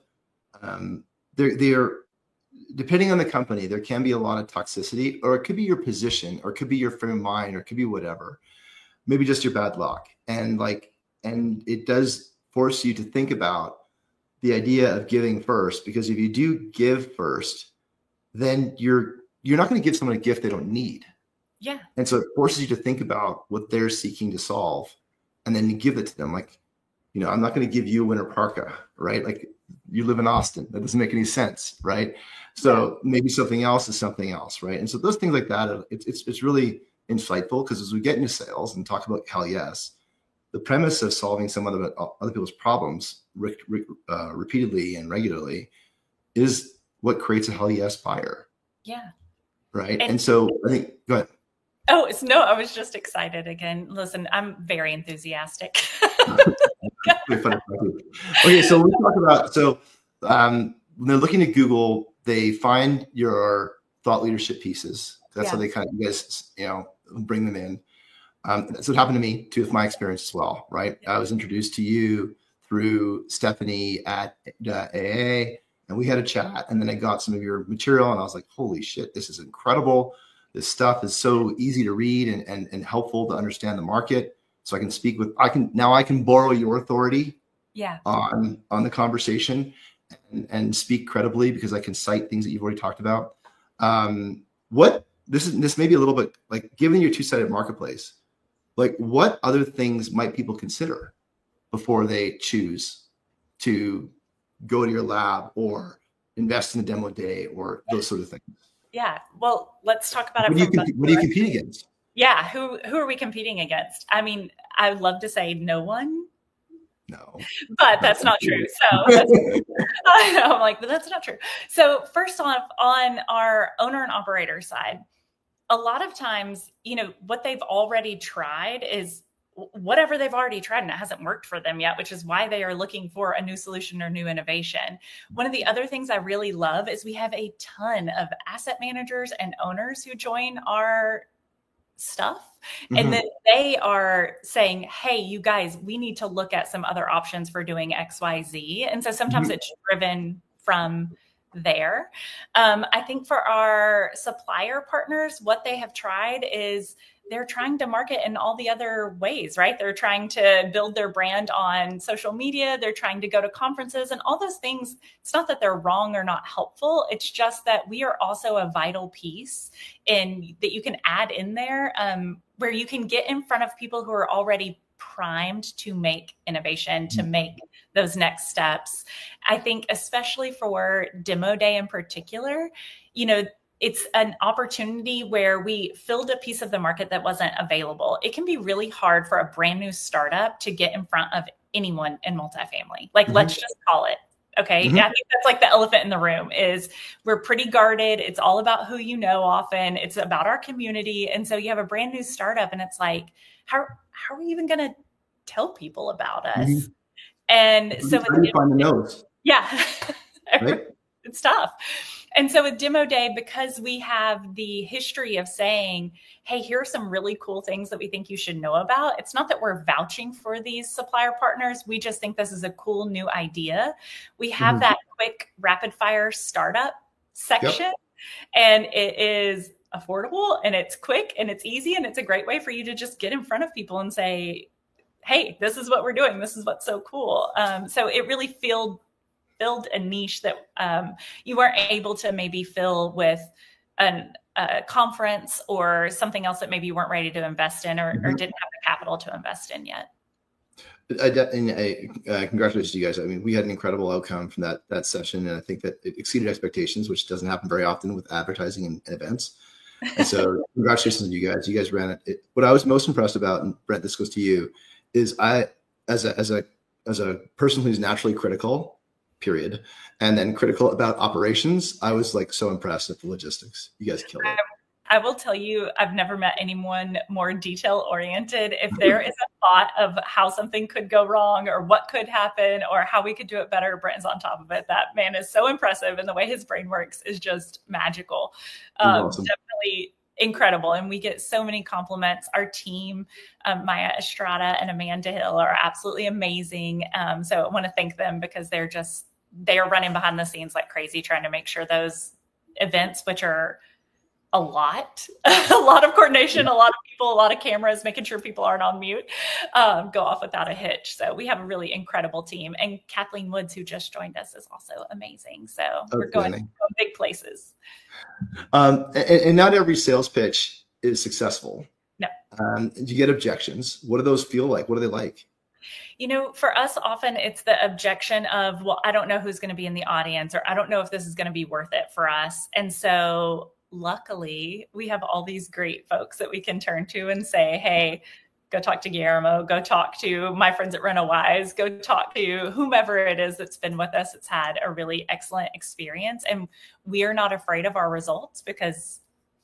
um, they're they're depending on the company, there can be a lot of toxicity, or it could be your position, or it could be your frame of mind, or it could be whatever. Maybe just your bad luck, and like and it does force you to think about the idea of giving first, because if you do give first, then you're you're not going to give someone a gift they don't need. Yeah. And so it forces you to think about what they're seeking to solve, and then you give it to them. Like, you know, I'm not going to give you a winter parka, right? Like you live in Austin. That doesn't make any sense, right? So yeah. maybe something else is something else, right? And so those things like that, it's it's it's really insightful, because as we get into sales and talk about Hell Yes, the premise of solving some other other people's problems re, re, uh, repeatedly and regularly is what creates a Hell Yes buyer. Yeah. Right. And, and so I think, go ahead. Oh, it's no, I was just excited again. Listen, I'm very enthusiastic. Okay. So we talk about, so um, when they're looking at Google, they find your thought leadership pieces. That's yeah. how they kind of, you guys, you know, bring them in. Um, that's what happened to me too, with my experience as well. Right. I was introduced to you through Stephanie at uh, A A, and we had a chat, and then I got some of your material, and I was like, holy shit, this is incredible. This stuff is so easy to read and, and, and helpful to understand the market. So I can speak with, I can, now I can borrow your authority yeah. on, on the conversation and, and speak credibly, because I can cite things that you've already talked about. Um, what, this is, this may be a little bit like, given your two-sided marketplace, like what other things might people consider before they choose to go to your lab or invest in a demo day or those sort of things? Yeah. Well, let's talk about what it. Do you comp- what do you compete against? Yeah. Who, who are we competing against? I mean, I would love to say no one. No, but that's not true. So that's, I know, I'm like, but that's not true. So first off, on our owner and operator side, a lot of times, you know, what they've already tried is whatever they've already tried, and it hasn't worked for them yet, which is why they are looking for a new solution or new innovation. One of the other things I really love is we have a ton of asset managers and owners who join our stuff. Mm-hmm. And then they are saying, hey, you guys, we need to look at some other options for doing X, Y, Z. And so sometimes mm-hmm. it's driven from there. Um, I think for our supplier partners, what they have tried is they're trying to market in all the other ways, right? They're trying to build their brand on social media. They're trying to go to conferences and all those things. It's not that they're wrong or not helpful. It's just that we are also a vital piece in that you can add in there um, where you can get in front of people who are already primed to make innovation, to make those next steps. I think especially for demo day in particular, you know, it's an opportunity where we filled a piece of the market that wasn't available. It can be really hard for a brand new startup to get in front of anyone in multifamily. Like, mm-hmm. let's just call it. Okay. Mm-hmm. I think that's like the elephant in the room is we're pretty guarded. It's all about who you know often. It's about our community. And so you have a brand new startup and it's like, how, how are we even going to tell people about us? Mm-hmm. And so how do you find the notes? Yeah. Right? It's tough. And so with Demo Day, because we have the history of saying, hey, here are some really cool things that we think you should know about. It's not that we're vouching for these supplier partners. We just think this is a cool new idea. We have mm-hmm. that quick rapid fire startup section, yep. and it is affordable and it's quick and it's easy. And it's a great way for you to just get in front of people and say, hey, this is what we're doing. This is what's so cool. Um, so it really filled, filled a niche that um, you weren't able to maybe fill with an, a conference or something else that maybe you weren't ready to invest in or, mm-hmm. or didn't have the capital to invest in yet. I, and I, uh, congratulations to you guys. I mean, we had an incredible outcome from that that session, and I think that it exceeded expectations, which doesn't happen very often with advertising and, and events. And so congratulations to you guys. You guys ran it. it. What I was most impressed about, and Brent, this goes to you, is I, as a as a as a person who's naturally critical, period, and then critical about operations, I was like so impressed at the logistics. You guys killed it. I will tell you, I've never met anyone more detail oriented. If there is a thought of how something could go wrong or what could happen or how we could do it better, Brent's on top of it. That man is so impressive, and the way his brain works is just magical. Um, awesome. Definitely incredible. And we get so many compliments. Our team, um, Maya Estrada and Amanda Hill, are absolutely amazing. Um, so I want to thank them because they're just, they are running behind the scenes like crazy, trying to make sure those events, which are a lot, a lot of coordination, a lot of people, a lot of cameras, making sure people aren't on mute, um, go off without a hitch. So we have a really incredible team. And Kathleen Woods, who just joined us, is also amazing. So okay. we're going, going big places. Um, and, and not every sales pitch is successful. No. Um, you get objections. What do those feel like? What are they like? You know, for us, often it's the objection of, well, I don't know who's going to be in the audience, or I don't know if this is going to be worth it for us. And so luckily, we have all these great folks that we can turn to and say, hey, go talk to Guillermo, go talk to my friends at RenoWise, go talk to whomever it is that's been with us. It's had a really excellent experience. And we are not afraid of our results because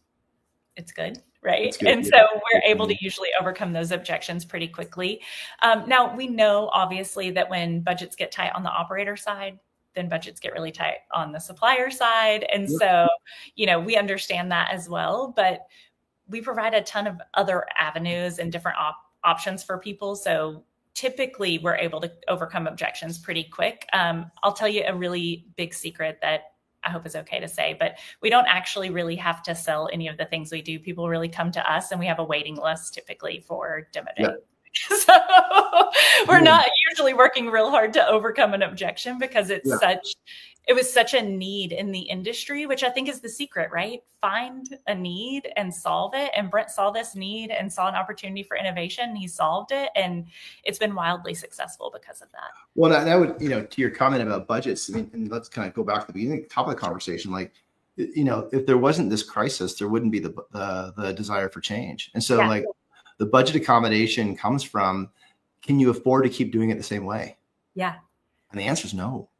it's good, right? It's good, and yeah. so we're able to usually overcome those objections pretty quickly. Um, now, we know, obviously, that when budgets get tight on the operator side, then budgets get really tight on the supplier side. And yep. so, you know, we understand that as well, but we provide a ton of other avenues and different op- options for people. So typically we're able to overcome objections pretty quick. Um, I'll tell you a really big secret that I hope is okay to say, but we don't actually really have to sell any of the things we do. People really come to us, and we have a waiting list typically for Demo Day. Yep. So we're not usually working real hard to overcome an objection because it's yeah. such, it was such a need in the industry, which I think is the secret, right? Find a need and solve it. And Brent saw this need and saw an opportunity for innovation, and he solved it. And it's been wildly successful because of that. Well, that, that would, you know, to your comment about budgets, I mean, and let's kind of go back to the beginning, top of the conversation, like, you know, if there wasn't this crisis, there wouldn't be the, the, the desire for change. And so yeah. like, the budget accommodation comes from, can you afford to keep doing it the same way? Yeah. And the answer is no.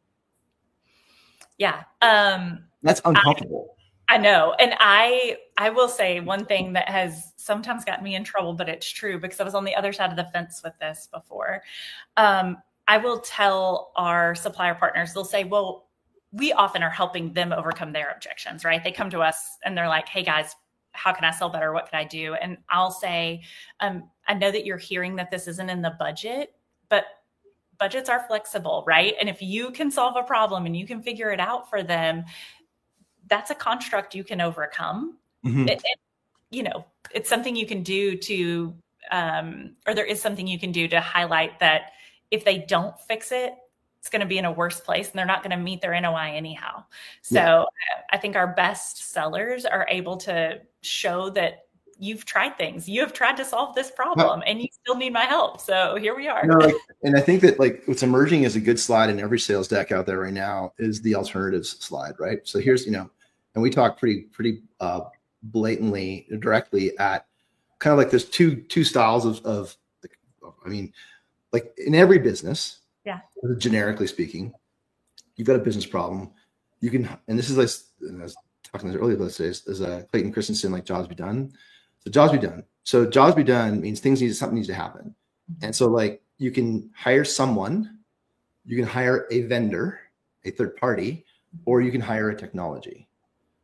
Yeah. Um, That's uncomfortable. I, I know. And I, I will say one thing that has sometimes gotten me in trouble, but it's true because I was on the other side of the fence with this before. Um, I will tell our supplier partners, they'll say, well, we often are helping them overcome their objections, right? They come to us and they're like, hey guys, how can I sell better? What can I do? And I'll say, um, I know that you're hearing that this isn't in the budget, but budgets are flexible, right? And if you can solve a problem and you can figure it out for them, that's a construct you can overcome. Mm-hmm. It, it, you know, it's something you can do to, um, or there is something you can do to highlight that if they don't fix it, it's going to be in a worse place and they're not going to meet their N O I anyhow. So yeah. I think our best sellers are able to show that you've tried things, you have tried to solve this problem, and you still need my help. So here we are. No, like, and I think that like what's emerging as a good slide in every sales deck out there right now is the alternatives slide, right? So here's, you know, and we talk pretty, pretty uh, blatantly, directly at kind of like there's two, two styles of, of, I mean, like in every business, yeah, generically speaking, you've got a business problem. You can, and this is like, I was talking earlier about this, is uh, Clayton Christensen, like jobs be done. So jobs be done. So jobs be done means things need, something needs to happen. And so like you can hire someone, you can hire a vendor, a third party, or you can hire a technology.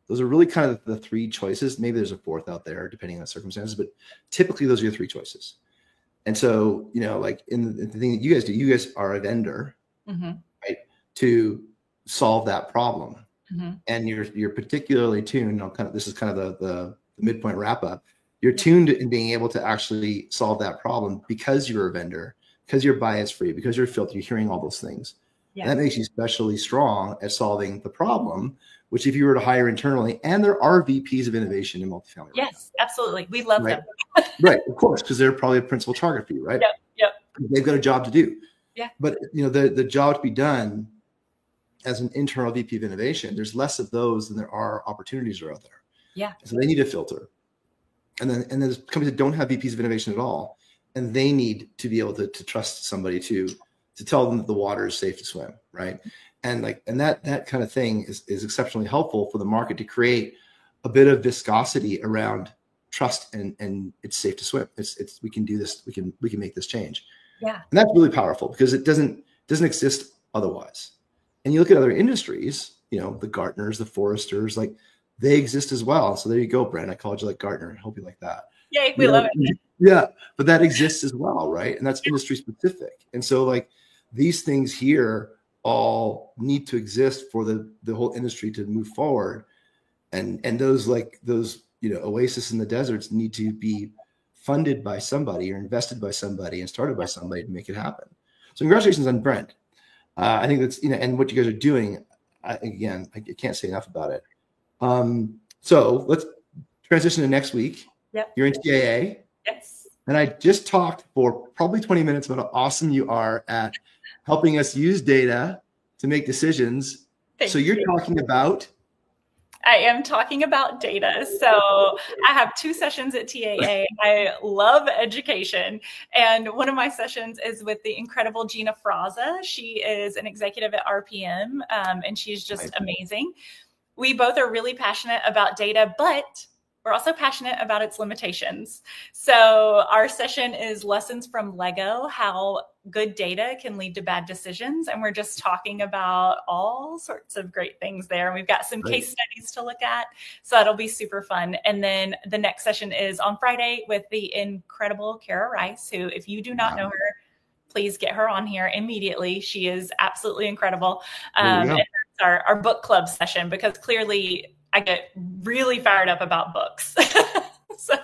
Those are really kind of the three choices. Maybe there's a fourth out there depending on the circumstances, but typically those are your three choices. And so, you know, like in the, the thing that you guys do, you guys are a vendor, mm-hmm. right, to solve that problem. Mm-hmm. And you're you're particularly tuned. I'll kind of this is kind of the the, the midpoint wrap up. You're yeah. tuned in being able to actually solve that problem because you're a vendor, because you're bias free, because you're filtered. You're hearing all those things. Yeah. And that makes you especially strong at solving the problem. Which, if you were to hire internally, and there are V Ps of innovation in multifamily. Yes, right absolutely. We love right? them. Right, of course, because they're probably a principal target for you, right? Yep, yep. They've got a job to do. Yeah. But you know, the the job to be done as an internal V P of innovation, there's less of those than there are opportunities are out there. Yeah. So they need a filter, and then and then there's companies that don't have V Ps of innovation at all, and they need to be able to to trust somebody to to tell them that the water is safe to swim, right? And like, and that that kind of thing is, is exceptionally helpful for the market to create a bit of viscosity around trust and and it's safe to swim. It's it's we can do this. We can we can make this change. Yeah, and that's really powerful because it doesn't doesn't exist otherwise. And you look at other industries, you know, the Gartners, the Forresters, like they exist as well. So there you go, Brent. I called you like Gartner. I hope you like that. Yay, we you love know, it. Yeah, but that exists as well, right? And that's industry specific. And so like these things here all need to exist for the the whole industry to move forward, and and those like those you know oasis in the deserts need to be funded by somebody or invested by somebody and started by somebody to make it happen. So congratulations on Brent. Uh, I think that's you know and what you guys are doing. I, again, I can't say enough about it. Um, so let's transition to next week. Yep. You're in T A A. Yes. And I just talked for probably twenty minutes about how awesome you are at helping us use data to make decisions. Thank so you're you. talking about? I am talking about data. So I have two sessions at T A A. I love education. And one of my sessions is with the incredible Gina Fraza. She is an executive at R P M, um, and she's just nice. Amazing. We both are really passionate about data, but we're also passionate about its limitations. So our session is lessons from Lego, how good data can lead to bad decisions. And we're just talking about all sorts of great things there. And we've got some Great. case studies to look at. So that'll be super fun. And then the next session is on Friday with the incredible Kara Rice, who, if you do not wow. know her, please get her on here immediately. She is absolutely incredible. Um, and that's our, our book club session, because clearly I get really fired up about books. so,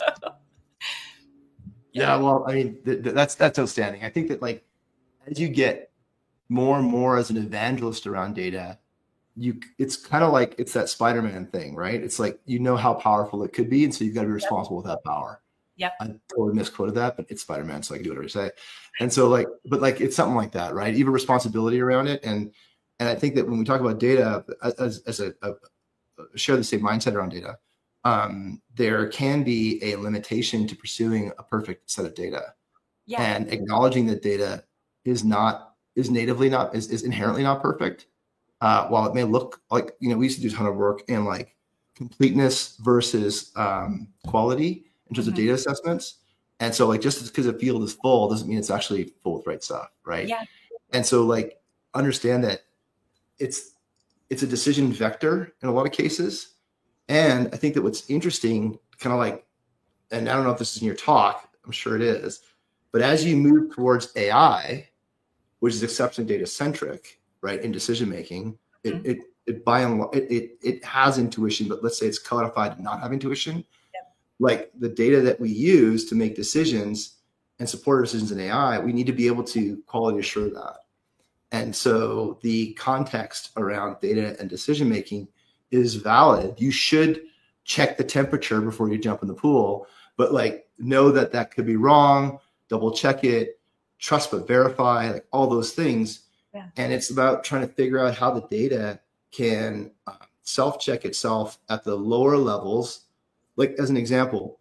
yeah, well, I mean, th- th- that's that's outstanding. I think that like as you get more and more as an evangelist around data, you it's kind of like it's that Spider-Man thing, right? It's like you know how powerful it could be, and so you've got to be responsible yep. with that power. Yep. I totally misquoted that, but it's Spider-Man, so I can do whatever I say. And so like, but like it's something like that, right? You have a responsibility around it, and and I think that when we talk about data as as a, a share the same mindset around data, um, there can be a limitation to pursuing a perfect set of data. Yeah. And acknowledging that data is not, is natively not, is, is inherently not perfect. Uh, while it may look like, you know, we used to do a ton of work in like completeness versus um, quality in terms mm-hmm. of data assessments. And so like, just because a field is full doesn't mean it's actually full with right stuff, right? Yeah. And so like, understand that it's, it's a decision vector in a lot of cases. And I think that what's interesting, kind of like, and I don't know if this is in your talk, I'm sure it is, but as you move towards A I, which is exceptionally data centric, right, in decision making, it mm-hmm. it it by and large, it, it it has intuition, but let's say it's codified to not have intuition. Yep. Like the data that we use to make decisions and support our decisions in A I, we need to be able to quality assure that. And so the context around data and decision-making is valid. You should check the temperature before you jump in the pool, but like know that that could be wrong, double check it, trust but verify, like all those things. Yeah. And it's about trying to figure out how the data can uh, self-check itself at the lower levels. Like as an example,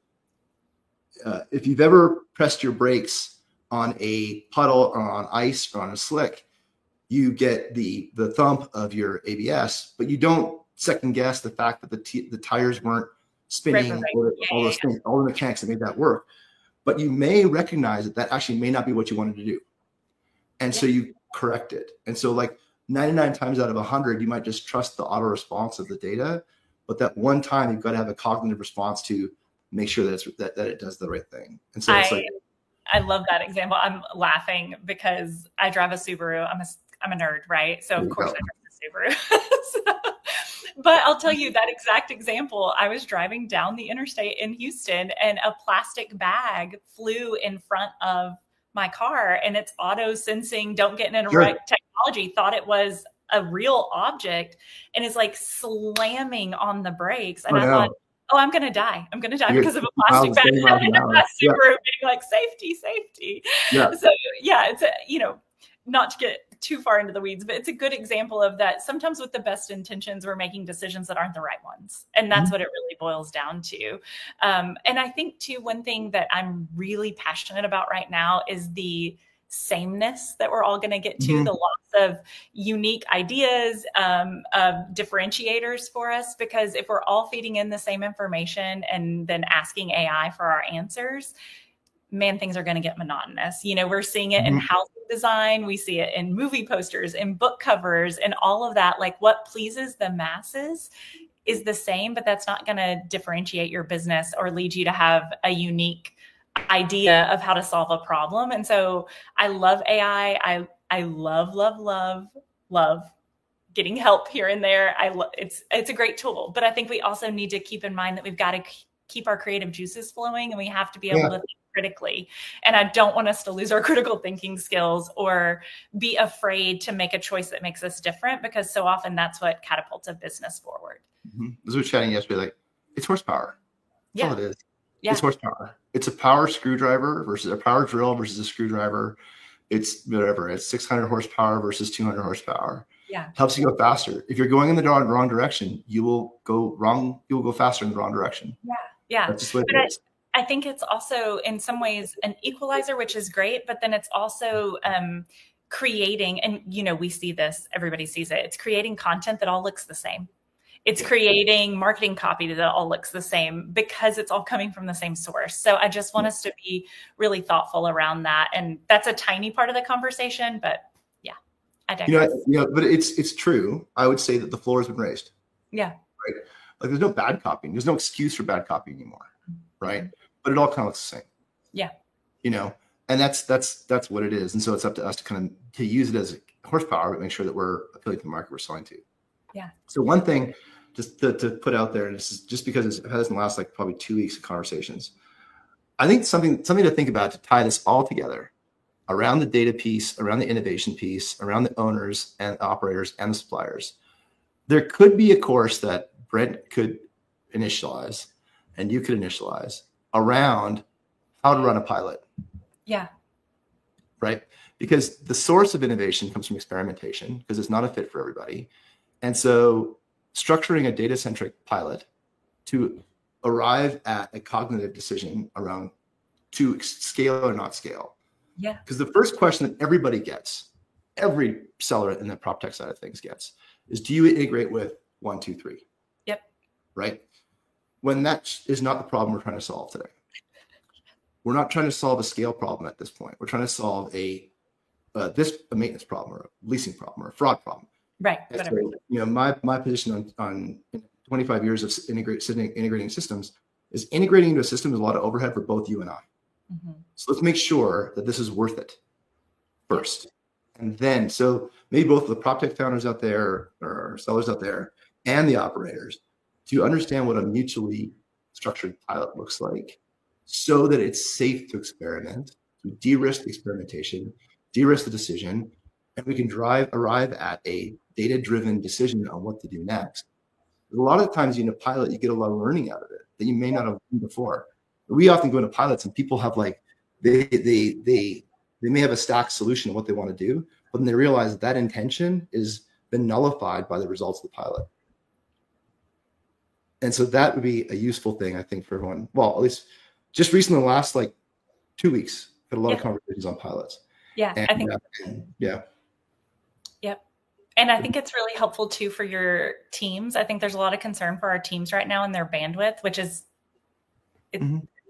uh, if you've ever pressed your brakes on a puddle or on ice or on a slick, you get the the thump of your A B S, but you don't second guess the fact that the t- the tires weren't spinning, right, right, right. Or yeah, all those yeah. things, all the mechanics that made that work. But you may recognize that that actually may not be what you wanted to do, and yeah. so you correct it. And so, like ninety-nine times out of one hundred, you might just trust the auto response of the data. but that one time you've got to have a cognitive response to make sure that it's that, that it does the right thing. And so it's I, like, I love that example. I'm laughing because I drive a Subaru. I'm a I'm a nerd, right? So of course go. I drive a Subaru. so, but I'll tell you that exact example. I was driving down the interstate in Houston, and a plastic bag flew in front of my car, and its auto sensing, don't get in a sure. wreck technology, thought it was a real object, and is like slamming on the brakes. And oh, I no. thought, oh, I'm going to die. I'm going to die You're, because of a plastic bag. And that Subaru yeah. being like, safety, safety. Yeah. So yeah, it's a, you know, not to get too far into the weeds, but it's a good example of that. Sometimes with the best intentions, we're making decisions that aren't the right ones. And that's mm-hmm. what it really boils down to. Um, and I think too, one thing that I'm really passionate about right now is the sameness that we're all going to get to, mm-hmm. the lots of unique ideas, um, of differentiators for us, because if we're all feeding in the same information and then asking A I for our answers, man, things are going to get monotonous. You know, we're seeing it mm-hmm. in housing design. We see it in movie posters and book covers and all of that. Like what pleases the masses is the same, but that's not going to differentiate your business or lead you to have a unique idea of how to solve a problem. And so I love A I. I, I love, love, love, love getting help here and there. I lo- it's, it's a great tool, but I think we also need to keep in mind that we've got to keep our creative juices flowing, and we have to be able yeah. to think critically. And I don't want us to lose our critical thinking skills or be afraid to make a choice that makes us different, because so often that's what catapults a business forward. Mm-hmm. As we were chatting yesterday, like it's horsepower. That's yeah. all it is. Yeah. It's horsepower. It's a power screwdriver versus a power drill versus a screwdriver. It's whatever. It's six hundred horsepower versus two hundred horsepower. Yeah. Helps you go faster. If you're going in the wrong, wrong direction, you will go wrong. You will go faster in the wrong direction. Yeah. Yeah. That's just what but it I, is. I think it's also in some ways an equalizer, which is great, but then it's also um, creating, and you know, we see this, everybody sees it. It's creating content that all looks the same. It's creating marketing copy that all looks the same because it's all coming from the same source. So I just want us to be really thoughtful around that. And that's a tiny part of the conversation, but yeah, I digress. You know, you know, but it's, it's true. I would say that the floor has been raised. Yeah. Right. Like there's no bad copying. There's no excuse for bad copy anymore. Right. But it all kind of looks the same. Yeah. You know, and that's, that's, that's what it is. And so it's up to us to kind of, to use it as horsepower, but make sure that we're appealing to the market we're selling to. Yeah. So one thing just to, to put out there, and this is just because it's, I've had this in the last like probably two weeks of conversations. I think something something to think about to tie this all together around the data piece, around the innovation piece, around the owners and operators and the suppliers. There could be a course that Brent could initialize and you could initialize around how to run a pilot. Yeah. Right? Because the source of innovation comes from experimentation, because it's not a fit for everybody. And so structuring a data-centric pilot to arrive at a cognitive decision around to scale or not scale. Yeah. Because the first question that everybody gets, every seller in the prop tech side of things gets, is do you integrate with one, two, three? Yep. Right? When that is not the problem we're trying to solve today. We're not trying to solve a scale problem at this point. We're trying to solve a uh, this a maintenance problem or a leasing problem or a fraud problem. Right. So, you know, my my position on, on twenty-five years of integrate, integrating systems is integrating into a system is a lot of overhead for both you and I. Mm-hmm. So let's make sure that this is worth it first. And then, so maybe both the prop tech founders out there or sellers out there and the operators to understand what a mutually structured pilot looks like so that it's safe to experiment, to de-risk the experimentation, de-risk the decision, and we can drive arrive at a data-driven decision on what to do next. A lot of times in a pilot, you get a lot of learning out of it that you may not have done before. We often go into pilots and people have like, they they they they may have a stacked solution of what they want to do, but then they realize that, that intention is been nullified by the results of the pilot. And so that would be a useful thing, I think, for everyone. Well, at least just recently, the last like two weeks, had a lot yeah. of conversations on pilots. Yeah, and, I think. Uh, and, yeah. Yep. And I think it's really helpful too for your teams. I think there's a lot of concern for our teams right now and their bandwidth, which is it's mm-hmm.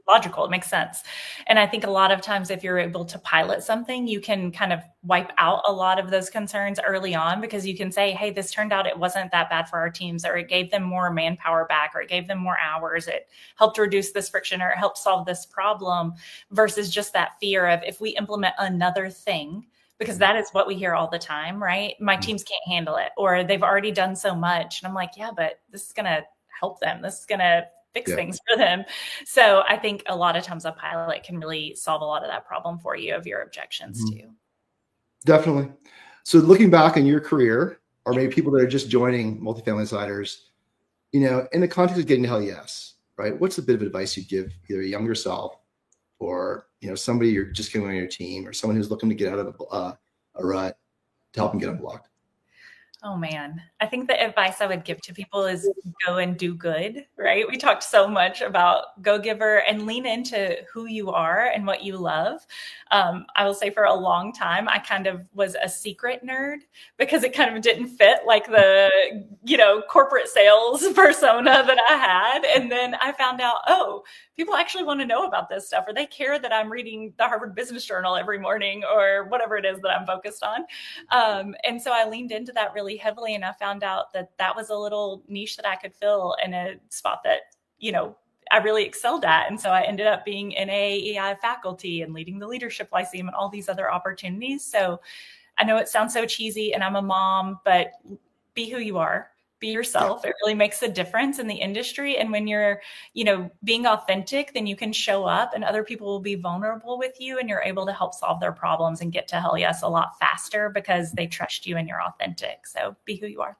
logical. It makes sense. And I think a lot of times if you're able to pilot something, you can kind of wipe out a lot of those concerns early on, because you can say, hey, this turned out it wasn't that bad for our teams, or it gave them more manpower back, or it gave them more hours. It helped reduce this friction, or it helped solve this problem, versus just that fear of, if we implement another thing, because that is what we hear all the time, right? My teams can't handle it, or they've already done so much. And I'm like, yeah, but this is going to help them. This is going to fix yeah. things for them. So I think a lot of times a pilot can really solve a lot of that problem for you, of your objections mm-hmm. too. Definitely. So looking back on your career, or maybe people that are just joining Multifamily Insiders, you know, in the context of getting to Hell Yes, right? What's a bit of advice you'd give either a younger self, or, you know, somebody you're just getting on your team, or someone who's looking to get out of a, uh, a rut, to help them get unblocked? Oh man, I think the advice I would give to people is go and do good, right? We talked so much about go giver, and lean into who you are and what you love. Um, I will say for a long time, I kind of was a secret nerd, because it kind of didn't fit like the, you know, corporate sales persona that I had. And then I found out, oh, people actually want to know about this stuff, or they care that I'm reading the Harvard Business Journal every morning, or whatever it is that I'm focused on. Um, and so I leaned into that really heavily, and I found out that that was a little niche that I could fill in a spot that, you know, I really excelled at. And so I ended up being in A A E I faculty and leading the Leadership Lyceum and all these other opportunities. So I know it sounds so cheesy, and I'm a mom, but be who you are. Be yourself. It really makes a difference in the industry. And when you're, you know, being authentic, then you can show up, and other people will be vulnerable with you, and you're able to help solve their problems and get to Hell Yes a lot faster, because they trust you and you're authentic. So be who you are.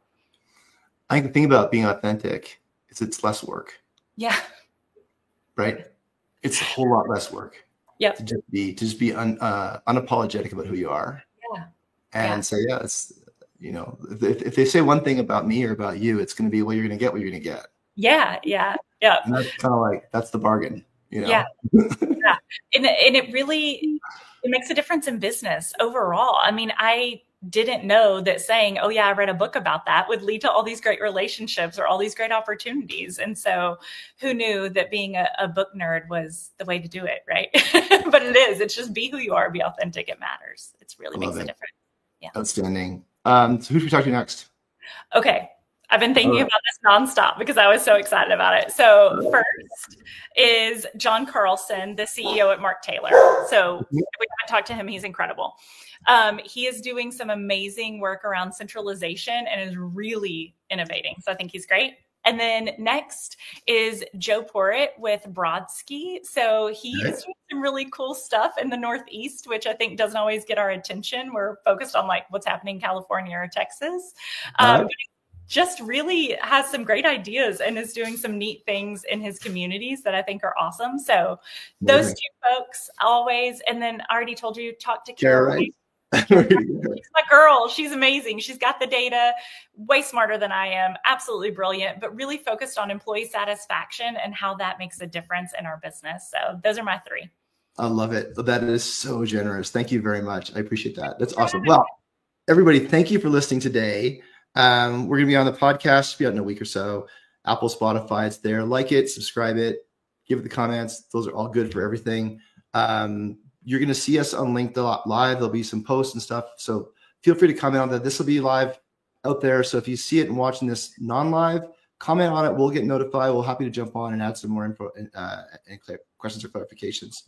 I think the thing about being authentic is it's less work. Yeah. Right. It's a whole lot less work. Yeah. To just be, to just be un, uh, unapologetic about who you are. Yeah. And yeah. say, yeah, it's, you know, if, if they say one thing about me or about you, it's going to be, well, you're going to get what you're going to get. Yeah. Yeah. Yeah. And that's kind of like, that's the bargain, you know? Yeah. yeah. And, and it really, it makes a difference in business overall. I mean, I didn't know that saying, oh yeah, I read a book about that would lead to all these great relationships or all these great opportunities. And so who knew that being a, a book nerd was the way to do it, right? But it is. It's just be who you are, be authentic. It matters. It really makes it. a difference. Yeah. Outstanding. Um, so who should we talk to next? Okay. I've been thinking right. about this nonstop because I was so excited about it. So first is John Carlson, the C E O at Mark Taylor. So if we haven't talked to him, he's incredible. Um, he is doing some amazing work around centralization and is really innovating. So I think he's great. And then next is Joe Porritt with Brodsky. So he okay. is doing some really cool stuff in the Northeast, which I think doesn't always get our attention. We're focused on like what's happening in California or Texas. Um, right. Just really has some great ideas and is doing some neat things in his communities that I think are awesome. So those yeah. two folks always. And then I already told you, talk to Kara. Right. She's my girl. She's amazing. She's got the data, way smarter than I am, absolutely brilliant, but really focused on employee satisfaction and how that makes a difference in our business. So those are my three. I love it. That is so generous. Thank you very much. I appreciate that. That's awesome. Well, everybody, thank you for listening today. Um, we're going to be on the podcast, be out in a week or so. Apple, Spotify, it's there. Like it, subscribe it, give it the comments. Those are all good for everything. Um, you're going to see us on LinkedIn Live. There'll be some posts and stuff. So feel free to comment on that. This will be live out there. So if you see it and watching this non-live, comment on it. We'll get notified. We're happy to jump on and add some more info and uh, any questions or clarifications.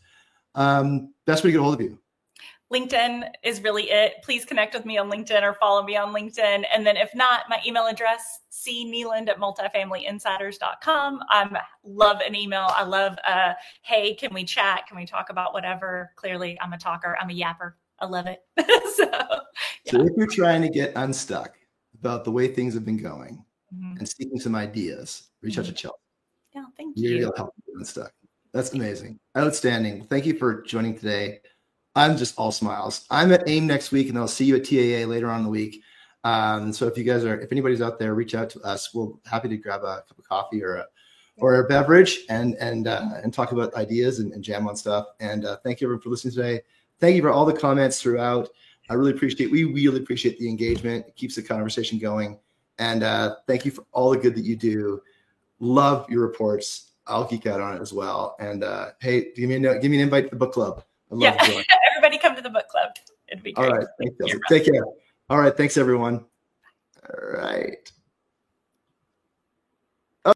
Um, best way to get a hold of you. LinkedIn is really it. Please connect with me on LinkedIn or follow me on LinkedIn. And then if not, my email address, c kneeland at multifamily insiders dot com. I love an email. I love, uh, hey, can we chat? Can we talk about whatever? Clearly, I'm a talker. I'm a yapper. I love it. so, yeah. so if you're trying to get unstuck about the way things have been going mm-hmm. and seeking some ideas, reach mm-hmm. out to Chelsea. Yeah, thank You're you. You'll help you get unstuck. That's amazing. Outstanding. Thank you for joining today. I'm just all smiles. I'm at AIM next week, and I'll see you at T A A later on in the week. Um, so if you guys are, if anybody's out there, reach out to us. We're happy to grab a cup of coffee or a, or a beverage and and uh, and talk about ideas and, and jam on stuff. And uh, thank you everyone for listening today. Thank you for all the comments throughout. I really appreciate. We really appreciate the engagement. It keeps the conversation going. And uh, thank you for all the good that you do. Love your reports. I'll geek out on it as well. And uh, hey, give me a note, give me an invite to the book club. I'd love Yeah, to join. everybody come to the book club. It'd be great. All right, thanks, Take care. All right, thanks everyone. All right.